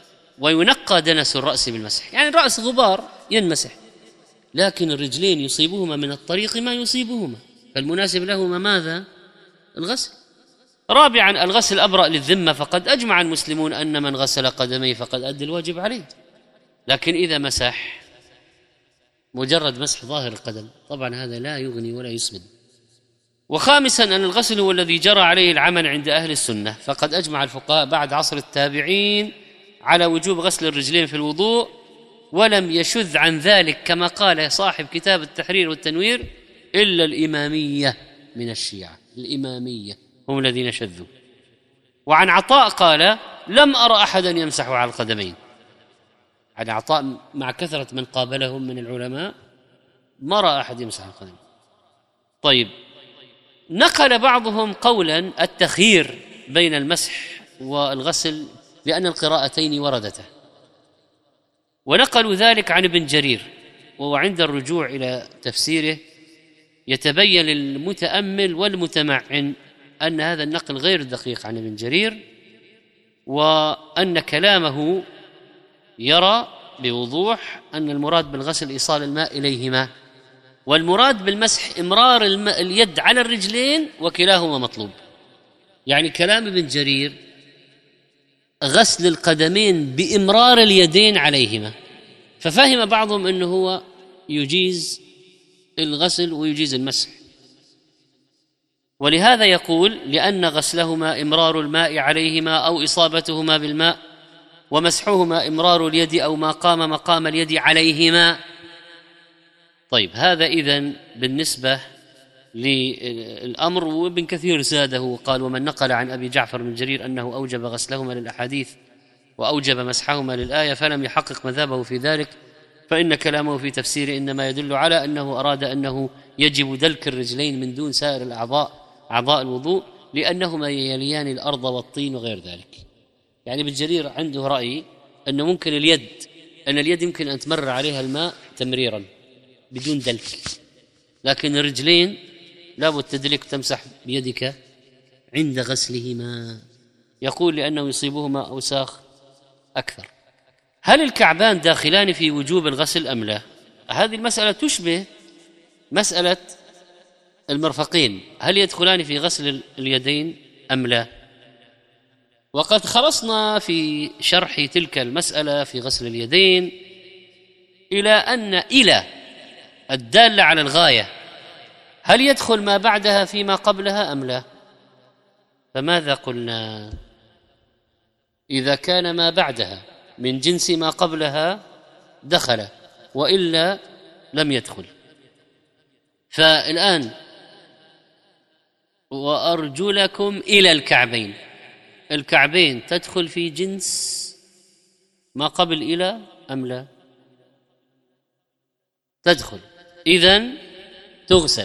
وينقى دنس الرأس بالمسح، يعني الرأس غبار ينمسح، لكن الرجلين يصيبهما من الطريق ما يصيبهما، فالمناسب لهما ماذا؟ الغسل. رابعا الغسل أبرأ للذمة، فقد أجمع المسلمون أن من غسل قدميه فقد أدى الواجب عليه، لكن إذا مسح مجرد مسح ظاهر القدم طبعا هذا لا يغني ولا يسمن. وخامسا أن الغسل هو الذي جرى عليه العمل عند أهل السنة، فقد أجمع الفقهاء بعد عصر التابعين على وجوب غسل الرجلين في الوضوء، ولم يشذ عن ذلك كما قال صاحب كتاب التحرير والتنوير إلا الإمامية من الشيعة، الإمامية هم الذين شذوا. وعن عطاء قال: لم أرى أحدا يمسح على القدمين. عن عطاء مع كثرة من قابلهم من العلماء ما رأى أحد يمسح على القدمين. طيب، نقل بعضهم قولا التخيير بين المسح والغسل لأن القراءتين وردتا، ونقلوا ذلك عن ابن جرير، وهو عند الرجوع إلى تفسيره يتبين للمتأمل والمتمعن أن هذا النقل غير دقيق عن ابن جرير، وأن كلامه يرى بوضوح أن المراد بالغسل إيصال الماء إليهما، والمراد بالمسح إمرار اليد على الرجلين، وكلاهما مطلوب. يعني كلام ابن جرير غسل القدمين بإمرار اليدين عليهما، ففهم بعضهم أنه هو يجيز الغسل ويجيز المسح، ولهذا يقول: لأن غسلهما إمرار الماء عليهما أو إصابتهما بالماء، ومسحهما إمرار اليد أو ما قام مقام اليد عليهما. طيب، هذا إذن بالنسبة للأمر. وابن كثير زاده وقال: ومن نقل عن أبي جعفر بن جرير أنه أوجب غسلهما للأحاديث وأوجب مسحهما للآية فلم يحقق مذهبه في ذلك، فإن كلامه في تفسيره إنما يدل على أنه أراد أنه يجب دلك الرجلين من دون سائر أعضاء الوضوء، لأنهما يليان الأرض والطين وغير ذلك. يعني ابن جرير عنده رأي أنه ممكن اليد يمكن أن تمر عليها الماء تمريرا بدون دلك، لكن الرجلين لابد تدلك، تمسح بيدك عند غسلهما. يقول: لأنه يصيبهما أوساخ أكثر. هل الكعبان داخلان في وجوب الغسل أم لا؟ هذه المسألة تشبه مسألة المرفقين، هل يدخلان في غسل اليدين أم لا؟ وقد خلصنا في شرح تلك المسألة في غسل اليدين إلى أن إلى الدالة على الغاية هل يدخل ما بعدها فيما قبلها أم لا؟ فماذا قلنا؟ إذا كان ما بعدها من جنس ما قبلها دخل، وإلا لم يدخل. فالآن: وأرجلكم إلى الكعبين، الكعبين تدخل في جنس ما قبل إلى أم لا؟ تدخل، إذن تغسل.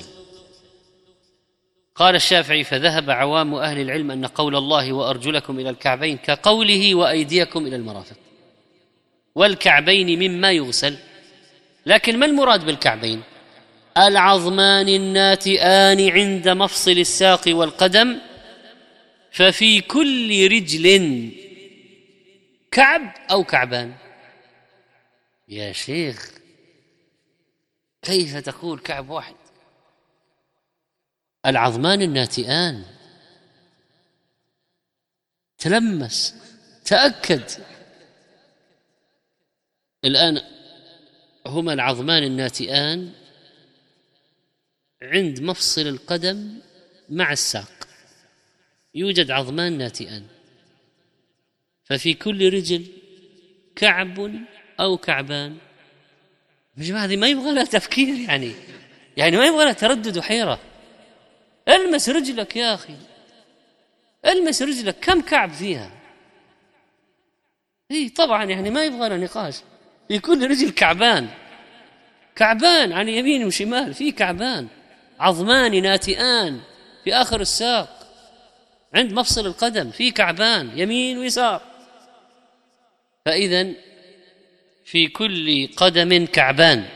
قال الشافعي: فذهب عوام أهل العلم أن قول الله وأرجلكم إلى الكعبين كقوله وأيديكم إلى المرافق، والكعبين مما يغسل. لكن ما المراد بالكعبين؟ العظمان الناتئان عند مفصل الساق والقدم، ففي كل رجل كعب أو كعبان. يا شيخ، كيف تقول كعب واحد؟ العظمان الناتئان، تلمس، تأكد. الآن هما العظمان الناتئان عند مفصل القدم مع الساق، يوجد عظمان ناتئان، ففي كل رجل كعب أو كعبان. يا جماعة، هذه ما يبغى لها تفكير، يعني ما يبغى لها تردد وحيرة. المس رجلك يا أخي، المس رجلك، كم كعب فيها؟ طبعا يعني ما يبغى لها نقاش. في كل رجل كعبان عن يمين وشمال، في كعبان، عظمان ناتئان في آخر الساق عند مفصل القدم، في كعبان يمين ويسار. فإذن في كل قدم كعبان،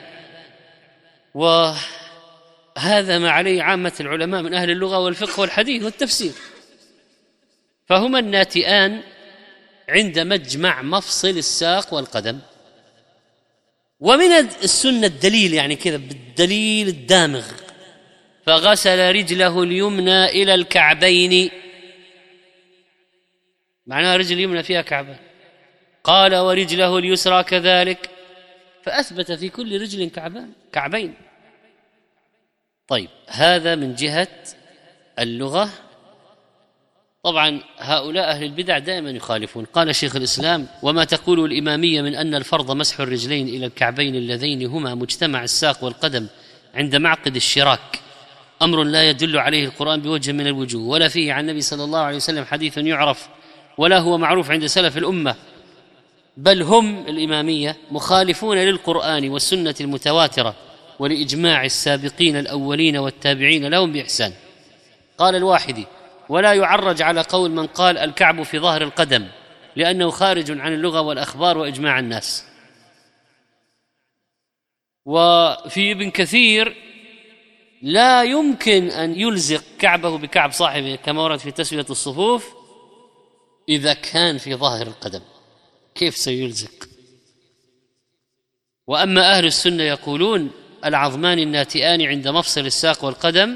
وهذا ما عليه عامة العلماء من أهل اللغة والفقه والحديث والتفسير. فهما الناتئان عند مجمع مفصل الساق والقدم. ومن السنة الدليل، يعني كذا بالدليل الدامغ: فغسل رجله اليمنى إلى الكعبين، معناها رجل اليمنى فيها كعبان. قال: ورجله اليسرى كذلك، فأثبت في كل رجل كعبين. طيب، هذا من جهة اللغة. طبعا هؤلاء أهل البدع دائما يخالفون. قال شيخ الإسلام: وما تقول الإمامية من أن الفرض مسح الرجلين إلى الكعبين اللذين هما مجتمع الساق والقدم عند معقد الشراك أمر لا يدل عليه القرآن بوجه من الوجوه، ولا فيه عن النبي صلى الله عليه وسلم حديث يعرف، ولا هو معروف عند سلف الأمة، بل هم الإمامية مخالفون للقرآن والسنة المتواترة ولإجماع السابقين الأولين والتابعين لهم بإحسان. قال الواحدي: ولا يعرج على قول من قال الكعب في ظهر القدم، لأنه خارج عن اللغة والأخبار وإجماع الناس. وفي ابن كثير: لا يمكن أن يلزق كعبه بكعب صاحبه كما ورد في تسوية الصفوف إذا كان في ظاهر القدم، كيف سيلزق؟ وأما أهل السنة يقولون العظمان الناتئان عند مفصل الساق والقدم،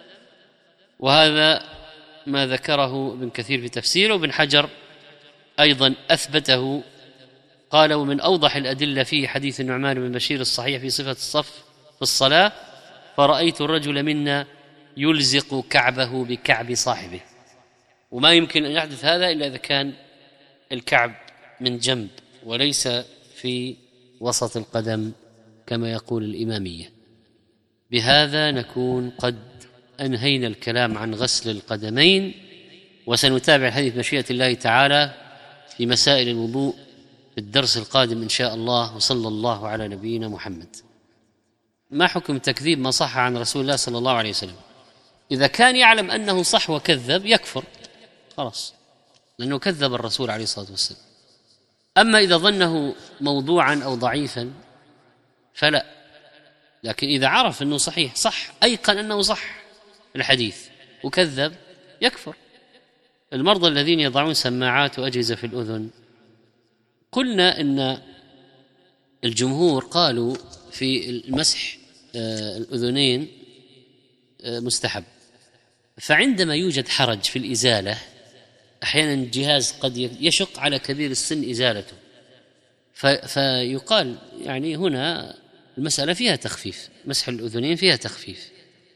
وهذا ما ذكره ابن كثير في تفسيره، وابن حجر أيضا أثبته. قال: ومن أوضح الأدلة فيه حديث النعمان بن بشير الصحيح في صفة الصف في الصلاة: فرأيت الرجل منا يلزق كعبه بكعب صاحبه، وما يمكن أن يحدث هذا إلا إذا كان الكعب من جنب وليس في وسط القدم كما يقول الإمامية. بهذا نكون قد أنهينا الكلام عن غسل القدمين، وسنتابع الحديث مشيئة الله تعالى في مسائل الوضوء في الدرس القادم إن شاء الله. وصلى الله على نبينا محمد. ما حكم تكذيب ما صح عن رسول الله صلى الله عليه وسلم؟ إذا كان يعلم أنه صح وكذب يكفر خلاص، لأنه كذب الرسول عليه الصلاة والسلام. أما إذا ظنه موضوعا أو ضعيفا فلا، لكن إذا عرف أنه صحيح، صح، أيقن أنه صح الحديث وكذب يكفر. المرضى الذين يضعون سماعات وأجهزة في الأذن، قلنا أن الجمهور قالوا في المسح الأذنين مستحب، فعندما يوجد حرج في الإزالة أحيانا الجهاز قد يشق على كبير السن إزالته، فيقال يعني هنا المسألة فيها تخفيف، مسح الأذنين فيها تخفيف،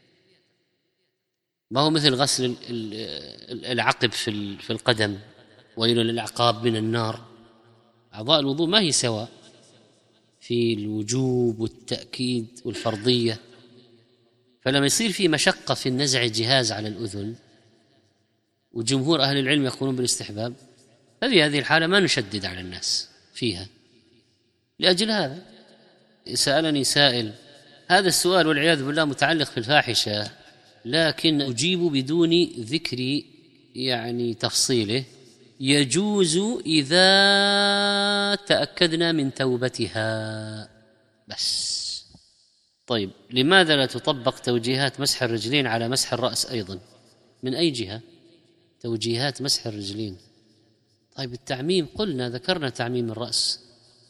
ما هو مثل غسل العقب في القدم وإلى الأعقاب من النار. أعضاء الوضوء ما هي سواء في الوجوب والتأكيد والفرضية، فلما يصير في مشقة في النزع الجهاز على الأذن وجمهور أهل العلم يقولون بالاستحباب، ففي هذه الحالة ما نشدد على الناس فيها. لأجل هذا سألني سائل هذا السؤال والعياذ بالله متعلق في الفاحشة، لكن أجيب بدون ذكر يعني تفصيله، يجوز إذا تأكدنا من توبتها بس. طيب لماذا لا تطبق توجيهات مسح الرجلين على مسح الرأس أيضا؟ من أي جهة توجيهات مسح الرجلين؟ طيب التعميم قلنا ذكرنا تعميم الرأس،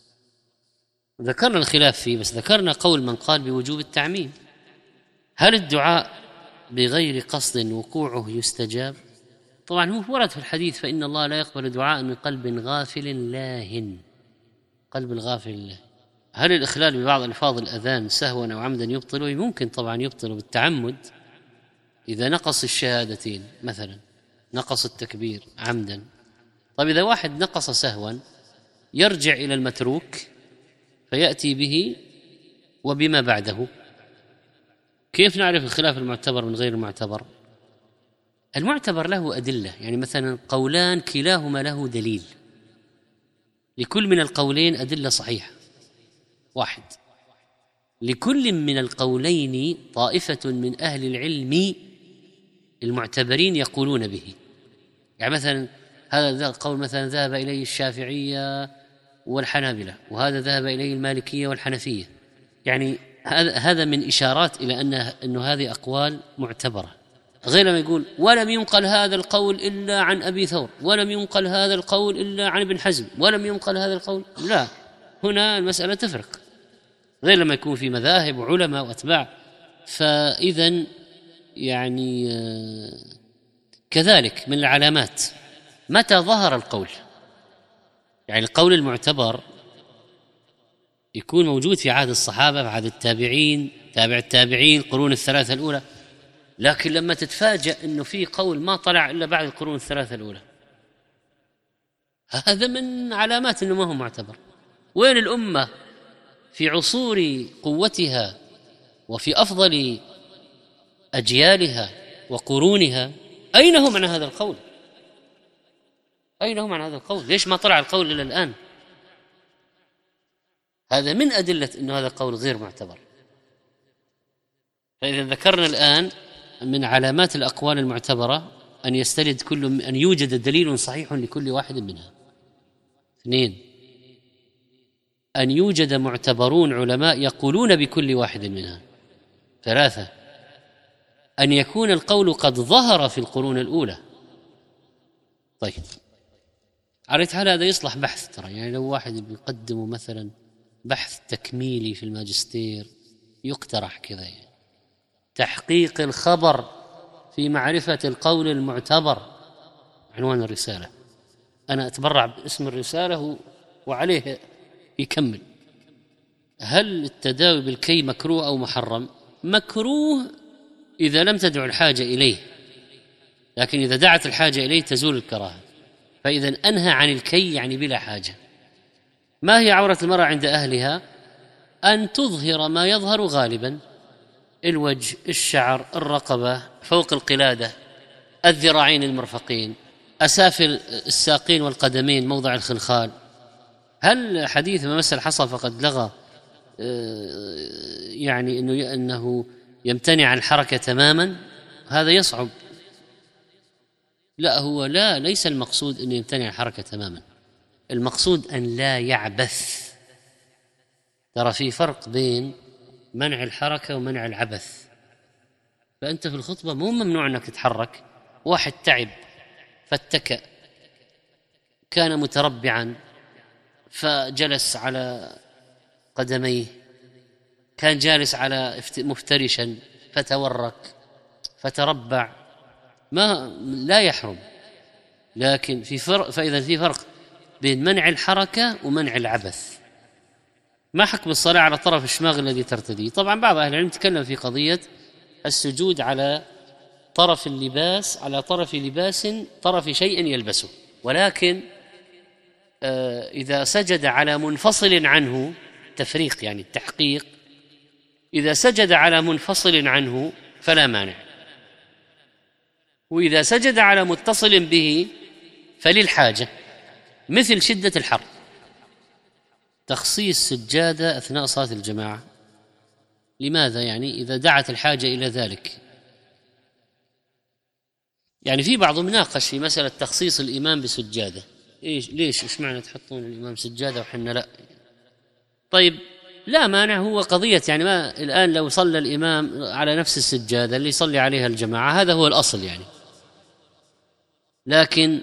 ذكرنا الخلاف فيه، بس ذكرنا قول من قال بوجوب التعميم. هل الدعاء بغير قصد وقوعه يستجاب؟ طبعا هو ورد في الحديث فإن الله لا يقبل دعاء من قلب غافل لاهٍ، قلب الغافل له. هل الإخلال ببعض ألفاظ الأذان سهوا أو عمدا يبطل؟ ممكن طبعا يبطل بالتعمد، إذا نقص الشهادتين مثلا، نقص التكبير عمدا. طيب إذا واحد نقص سهوا يرجع إلى المتروك فيأتي به وبما بعده. كيف نعرف الخلاف المعتبر من غير المعتبر؟ المعتبر له أدلة، يعني مثلا قولان كلاهما له دليل، لكل من القولين أدلة صحيحة واحد، لكل من القولين طائفة من أهل العلم المعتبرين يقولون به. يعني مثلا هذا القول مثلا ذهب إليه الشافعية والحنابلة، وهذا ذهب إليه المالكية والحنفية، يعني هذا من إشارات إلى أن هذه أقوال معتبرة. غير ما يقول ولم ينقل هذا القول إلا عن أبي ثور، ولم ينقل هذا القول إلا عن ابن حزم، ولم ينقل هذا القول، لا، هنا المسألة تفرق، غير لما يكون في مذاهب وعلماء وأتباع. فإذا يعني كذلك من العلامات متى ظهر القول، يعني القول المعتبر يكون موجود في عهد الصحابة، في عهد التابعين، تابع التابعين، قرون الثلاثة الأولى، لكن لما تتفاجأ أنه في قول ما طلع إلا بعد القرون الثلاثة الأولى، هذا من علامات أنه ما هو معتبر. وين الأمة في عصور قوتها وفي أفضل أجيالها وقرونها، أين هم عن هذا القول؟ أين هم عن هذا القول؟ ليش ما طلع القول إلى الآن؟ هذا من أدلة أن هذا القول غير معتبر. فإذا ذكرنا الآن من علامات الأقوال المعتبرة أن يستند أن يوجد دليل صحيح لكل واحد منها. 2، أن يوجد معتبرون علماء يقولون بكل واحد منها. 3، أن يكون القول قد ظهر في القرون الأولى. طيب على حال هذا يصلح بحث، ترى يعني لو واحد بيقدمه مثلا بحث تكميلي في الماجستير يقترح كذا، يعني تحقيق الخبر في معرفة القول المعتبر، عنوان الرسالة، أنا أتبرع باسم الرسالة وعليه يكمل. هل التداوي بالكي مكروه أو محرم؟ مكروه إذا لم تدع الحاجة إليه، لكن إذا دعت الحاجة إليه تزول الكراهة. فإذا أنهى عن الكي يعني بلا حاجة. ما هي عورة المرأة عند أهلها؟ أن تظهر ما يظهر غالبا: الوجه، الشعر، الرقبة، فوق القلادة، الذراعين المرفقين، أسافل الساقين والقدمين، موضع الخلخال. هل حديث ما مس الحصى فقد لغى يعني أنه يمتنع عن الحركة تماما؟ هذا يصعب. لا، هو ليس المقصود أن يمتنع عن الحركة تماما، المقصود أن لا يعبث. ترى في فرق بين منع الحركة ومنع العبث. فأنت في الخطبة مو ممنوع أنك تتحرك. واحد تعب فاتكأ، كان متربعا فجلس على قدميه، كان جالس على مفترشا فتورك فتربع، لا يحرم. لكن في فرق، فإذا في فرق بين منع الحركة ومنع العبث. ما حكم الصلاة على طرف الشماغ الذي ترتديه؟ طبعا بعض أهل العلم تكلم في قضية السجود على طرف اللباس، على طرف لباس، طرف شيء يلبسه، ولكن إذا سجد على منفصل عنه، تفريق يعني التحقيق، إذا سجد على منفصل عنه فلا مانع، وإذا سجد على متصل به فللحاجة، مثل شدة الحر. تخصيص سجادة أثناء صلاة الجماعة، لماذا؟ يعني إذا دعت الحاجة إلى ذلك. يعني في بعضهم ناقش في مسألة تخصيص الإمام بسجادة. ليش معنى تحطون الإمام سجادة وحنا لا؟ طيب لا مانع، هو قضية يعني ما الآن لو صلى الإمام على نفس السجادة اللي يصلي عليها الجماعة، هذا هو الأصل يعني. لكن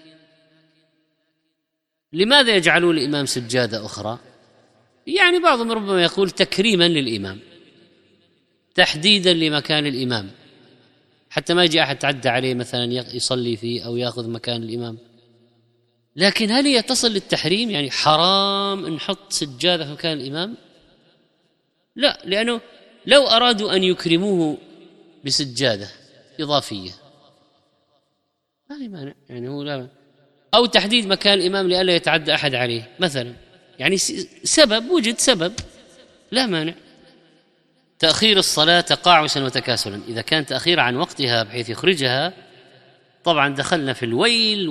لماذا يجعلون الإمام سجادة أخرى؟ يعني بعضهم ربما يقول تكريما للإمام، تحديدا لمكان الإمام، حتى ما يجي أحد تعدى عليه مثلا يصلي فيه أو يأخذ مكان الإمام. لكن هل هي تصل للتحريم؟ يعني حرام نحط سجادة في مكان الإمام؟ لا، لأنه لو أرادوا أن يكرموه بسجادة إضافية ما في مانع، يعني هو لا، أو تحديد مكان الإمام لئلا يتعدى أحد عليه مثلا، يعني سبب، وجد سبب لا مانع. تأخير الصلاة تقاعسا وتكاسلا، إذا كان تأخير عن وقتها بحيث يخرجها، طبعا دخلنا في الويل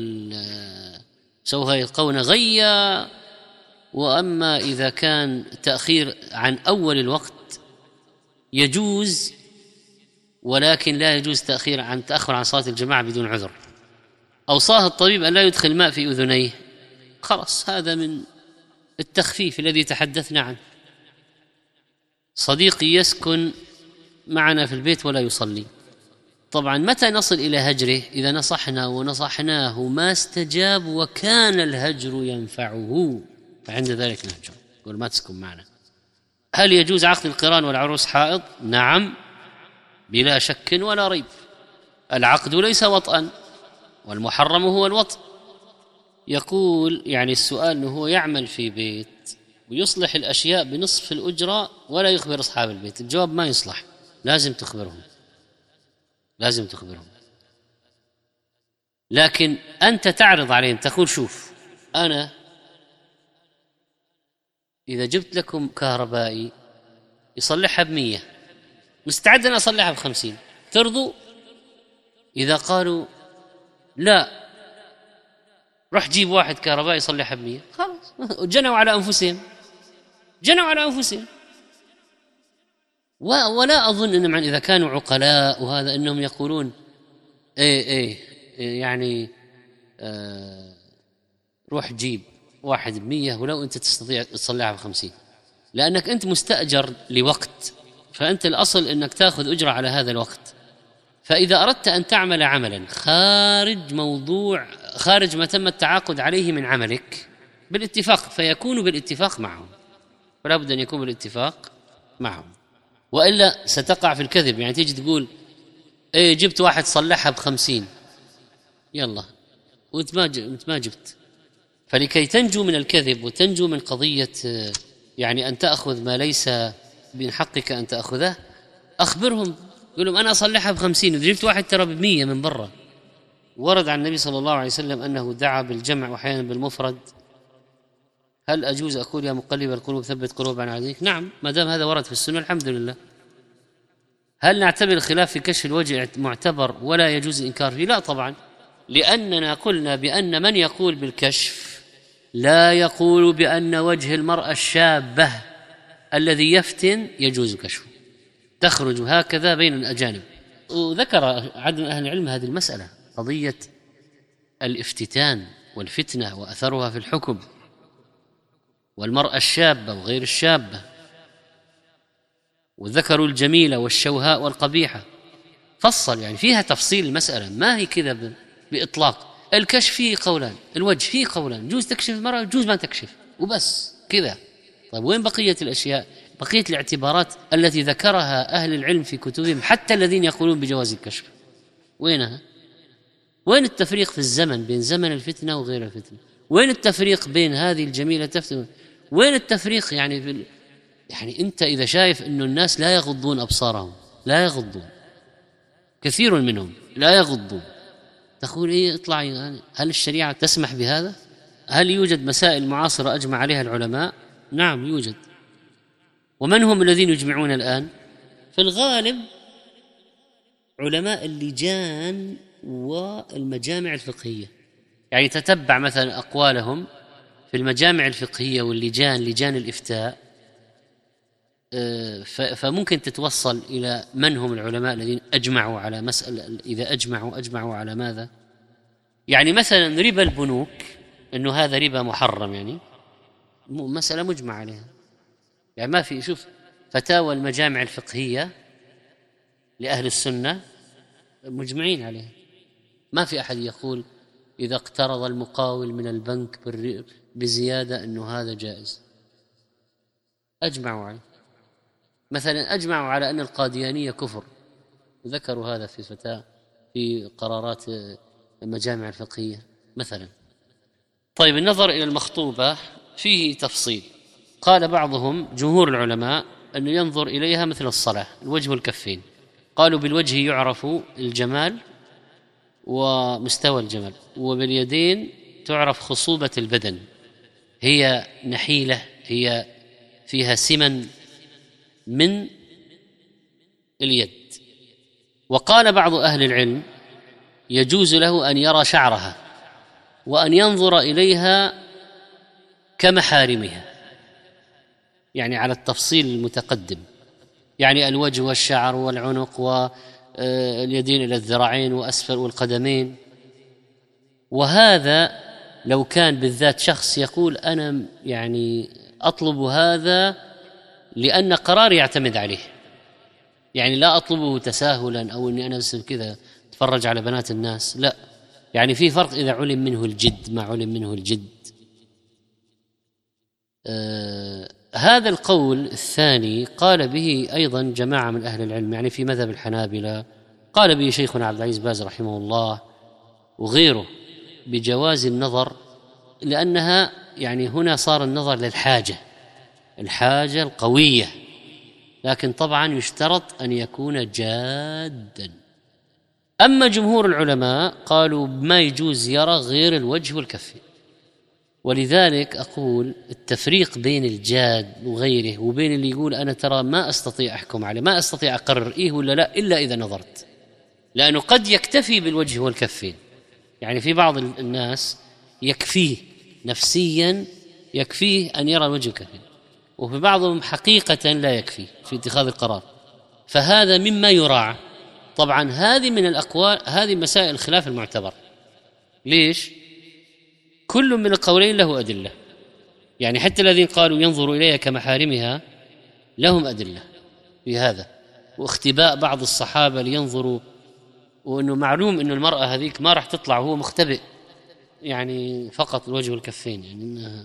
سوف يلقون غيا. وأما إذا كان تأخير عن أول الوقت يجوز، ولكن لا يجوز تأخر عن صلاة الجماعة بدون عذر. أوصاه الطبيب أن لا يدخل ماء في أذنيه، خلاص هذا من التخفيف الذي تحدثنا عنه. صديقي يسكن معنا في البيت ولا يصلي، طبعا متى نصل إلى هجره؟ إذا نصحنا ونصحناه ما استجاب وكان الهجر ينفعه، فعند ذلك نهجر، يقول ما تسكن معنا. هل يجوز عقد القران والعروس حائض؟ نعم بلا شك ولا ريب. العقد ليس وطئا، والمحرم هو الوطء. يقول يعني السؤال أنه هو يعمل في بيت ويصلح الأشياء بنصف الأجرة ولا يخبر أصحاب البيت. الجواب ما يصلح، لازم تخبرهم، لازم تخبرهم. لكن أنت تعرض عليهم، تقول شوف أنا إذا جبت لكم كهربائي يصلحها ب100 مستعد أن أصلحها ب50، ترضوا؟ إذا قالوا لا روح جيب واحد كهربائي يصلحها ب100، خلاص جنوا على أنفسهم، جنوا على أنفسهم. ولا أظن أنهم إذا كانوا عقلاء وهذا أنهم يقولون يعني روح جيب واحد ب100 ولو أنت تستطيع تصلحها ب50، لأنك أنت مستأجر لوقت، فأنت الأصل أنك تأخذ أجرة على هذا الوقت. فإذا أردت أن تعمل عملا خارج ما تم التعاقد عليه من عملك بالاتفاق، فيكون بالاتفاق معهم، فلا بد أن يكون بالاتفاق معهم، وإلا ستقع في الكذب. يعني تيجي تقول جبت واحد صلحها ب50 يلا وانت ما جبت. فلكي تنجو من الكذب وتنجو من قضية يعني أن تأخذ ما ليس من حقك أن تأخذه، أخبرهم يقول لهم أنا أصلحها ب50، إذا جبت واحد ترى ب100 من برا. ورد عن النبي صلى الله عليه وسلم أنه دعا بالجمع وأحيانا بالمفرد. هل أجوز أقول يا مقلب القلوب ثبت قلوبنا على دينك؟ نعم، ما دام هذا ورد في السنة الحمد لله. هل نعتبر الخلاف في كشف الوجه معتبر ولا يجوز الإنكار فيه؟ لا طبعا، لأننا قلنا بأن من يقول بالكشف لا يقول بأن وجه المرأة الشابة الذي يفتن يجوز كشفه، تخرج هكذا بين الأجانب. وذكر عدد أهل العلم هذه المسألة، قضية الافتتان والفتنة وأثرها في الحكم، والمرأة الشابة وغير الشابة، وذكروا الجميلة والشوهاء والقبيحة، فصل يعني فيها تفصيل المسألة، ما هي كذا بإطلاق. الكشف فيه قولان، الوجه فيه قولان، جوز تكشف المرأة جوز ما تكشف وبس كذا. طيب وين بقية الأشياء، بقية الاعتبارات التي ذكرها أهل العلم في كتبهم حتى الذين يقولون بجواز الكشف؟ وينها؟ وين التفريق في الزمن بين زمن الفتنة وغير الفتنة؟ وين التفريق بين هذه الجميلة تفتن؟ وين التفريق يعني يعني أنت إذا شايف أنه الناس لا يغضون أبصارهم، لا يغضون، كثير منهم لا يغضون، تقول إيه اطلع، يعني هل الشريعة تسمح بهذا؟ هل يوجد مسائل معاصرة أجمع عليها العلماء؟ نعم يوجد. ومن هم الذين يجمعون الآن؟ في الغالب علماء اللجان والمجامع الفقهية، يعني تتبع مثلا أقوالهم في المجامع الفقهية واللجان، لجان الإفتاء، فممكن تتوصل إلى من هم العلماء الذين أجمعوا على مسألة. إذا أجمعوا على ماذا؟ يعني مثلا ربا البنوك أنه هذا ربا محرم، يعني مسألة مجمع عليها، يعني ما في، شوف فتاوى المجامع الفقهية لأهل السنة مجمعين عليها، ما في أحد يقول إذا اقترض المقاول من البنك بزيادة أنه هذا جائز، أجمعوا عليه. مثلا أجمعوا على أن القاديانية كفر، وذكروا هذا في فتاة في قرارات المجامع الفقهية مثلا. طيب النظر إلى المخطوبة فيه تفصيل، قال بعضهم جمهور العلماء أنه ينظر إليها مثل الصلاة، الوجه والكفين. قالوا بالوجه يعرف الجمال ومستوى الجمال، وباليدين تعرف خصوبة البدن، هي نحيلة، هي فيها سمن من اليد. وقال بعض أهل العلم يجوز له أن يرى شعرها وأن ينظر إليها كمحارمها، يعني على التفصيل المتقدم، يعني الوجه والشعر والعنق واليدين إلى الذراعين وأسفل والقدمين. وهذا لو كان بالذات شخص يقول أنا يعني أطلب هذا لأن قراري يعتمد عليه، يعني لا أطلبه تساهلا أو أني أنا بس كذا أتفرج على بنات الناس، لا، يعني في فرق إذا علم منه الجد ما علم منه الجد. هذا القول الثاني قال به أيضا جماعة من أهل العلم، يعني في مذهب الحنابلة قال به شيخنا عبد العزيز باز رحمه الله وغيره بجواز النظر، لأنها يعني هنا صار النظر للحاجة، الحاجة القوية، لكن طبعا يشترط أن يكون جادا. أما جمهور العلماء قالوا ما يجوز يرى غير الوجه والكفين. ولذلك أقول التفريق بين الجاد وغيره وبين اللي يقول أنا ترى ما أستطيع أحكم عليه، ما أستطيع أقرر إيه ولا لا إلا إذا نظرت، لأنه قد يكتفي بالوجه والكفين. يعني في بعض الناس يكفيه نفسيا، يكفيه أن يرى الوجه والكفين، وفي بعضهم حقيقة لا يكفي في اتخاذ القرار، فهذا مما يراعى. طبعا هذه من الأقوال، هذه مسائل الخلاف المعتبر. ليش؟ كل من القولين له أدلة، يعني حتى الذين قالوا ينظر إليها كمحارمها لهم أدلة في هذا، واختباء بعض الصحابة لينظروا، وأنه معلوم أن المرأة هذيك ما راح تطلع وهو مختبئ، يعني فقط الوجه والكفين، يعني إنها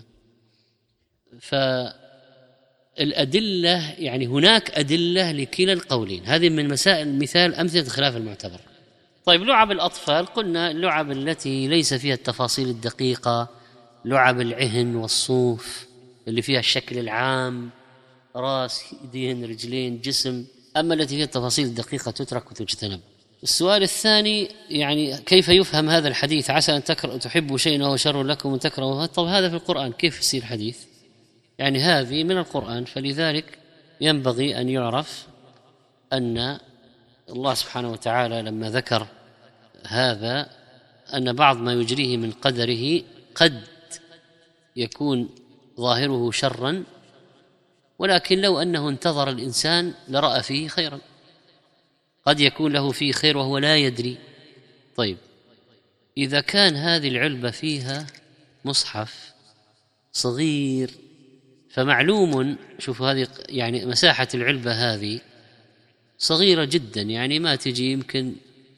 فالأدلة يعني هناك أدلة لكلا القولين. هذه من مسائل مثال أمثلة الخلاف المعتبر. طيب لعب الأطفال، قلنا اللعب التي ليس فيها التفاصيل الدقيقة، لعب العهن والصوف اللي فيها الشكل العام، رأس، يدين، رجلين، جسم، أما التي فيها التفاصيل الدقيقة تترك وتجتنب. السؤال الثاني يعني كيف يفهم هذا الحديث عسى أن تحبوا شيئا وهو شر لكم وأن تكرهوه؟ طب هذا في القرآن كيف يصير حديث؟ يعني هذه من القرآن، فلذلك ينبغي أن يعرف أن الله سبحانه وتعالى لما ذكر هذا أن بعض ما يجريه من قدره قد يكون ظاهره شرا، ولكن لو أنه انتظر الإنسان لرأى فيه خيرا، قد يكون له فيه خير وهو لا يدري. طيب إذا كان هذه العلبة فيها مصحف صغير، فمعلوم، شوفوا هذه يعني مساحة العلبة هذه صغيرة جدا، يعني ما تجي يمكن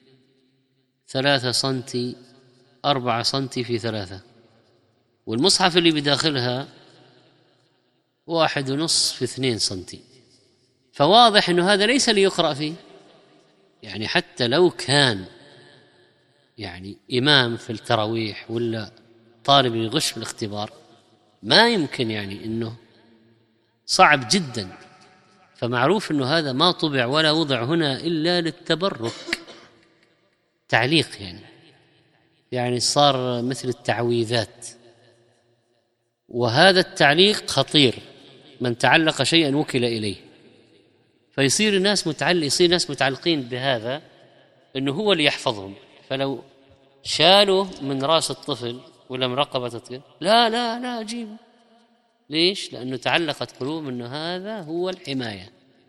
3 سنتي 4 سنتي في 3، والمصحف اللي بداخلها 1.5 في 2 سنتي، فواضح أنه هذا ليس ليقرأ فيه. يعني حتى لو كان يعني إمام في التراويح ولا طالب يغش في الاختبار ما يمكن، يعني أنه صعب جدا. فمعروف أنه هذا ما طبع ولا وضع هنا إلا للتبرك، تعليق يعني صار مثل التعويذات، وهذا التعليق خطير، من تعلق شيئا وكل إليه، فيصير الناس يصير ناس متعلقين بهذا أنه هو اللي يحفظهم. فلو شالوا من رأس الطفل ولا من رقبة الطفل لا لا لا أجيبه، ليش؟ لأنه تعلقت قلوبهم أنه هذا هو الحماية،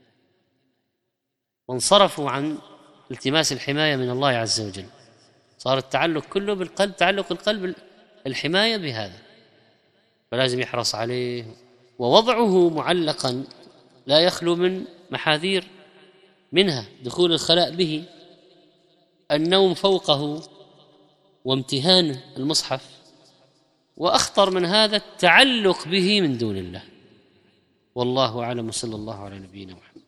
وانصرفوا عن التماس الحماية من الله عز وجل، صار التعلق كله بالقلب، تعلق القلب الحماية بهذا، فلازم يحرص عليه. ووضعه معلقا لا يخلو من محاذير، منها دخول الخلاء به، النوم فوقه، وامتهان المصحف، وأخطر من هذا التعلق به من دون الله. والله أعلم، صلى الله على نبينا محمد.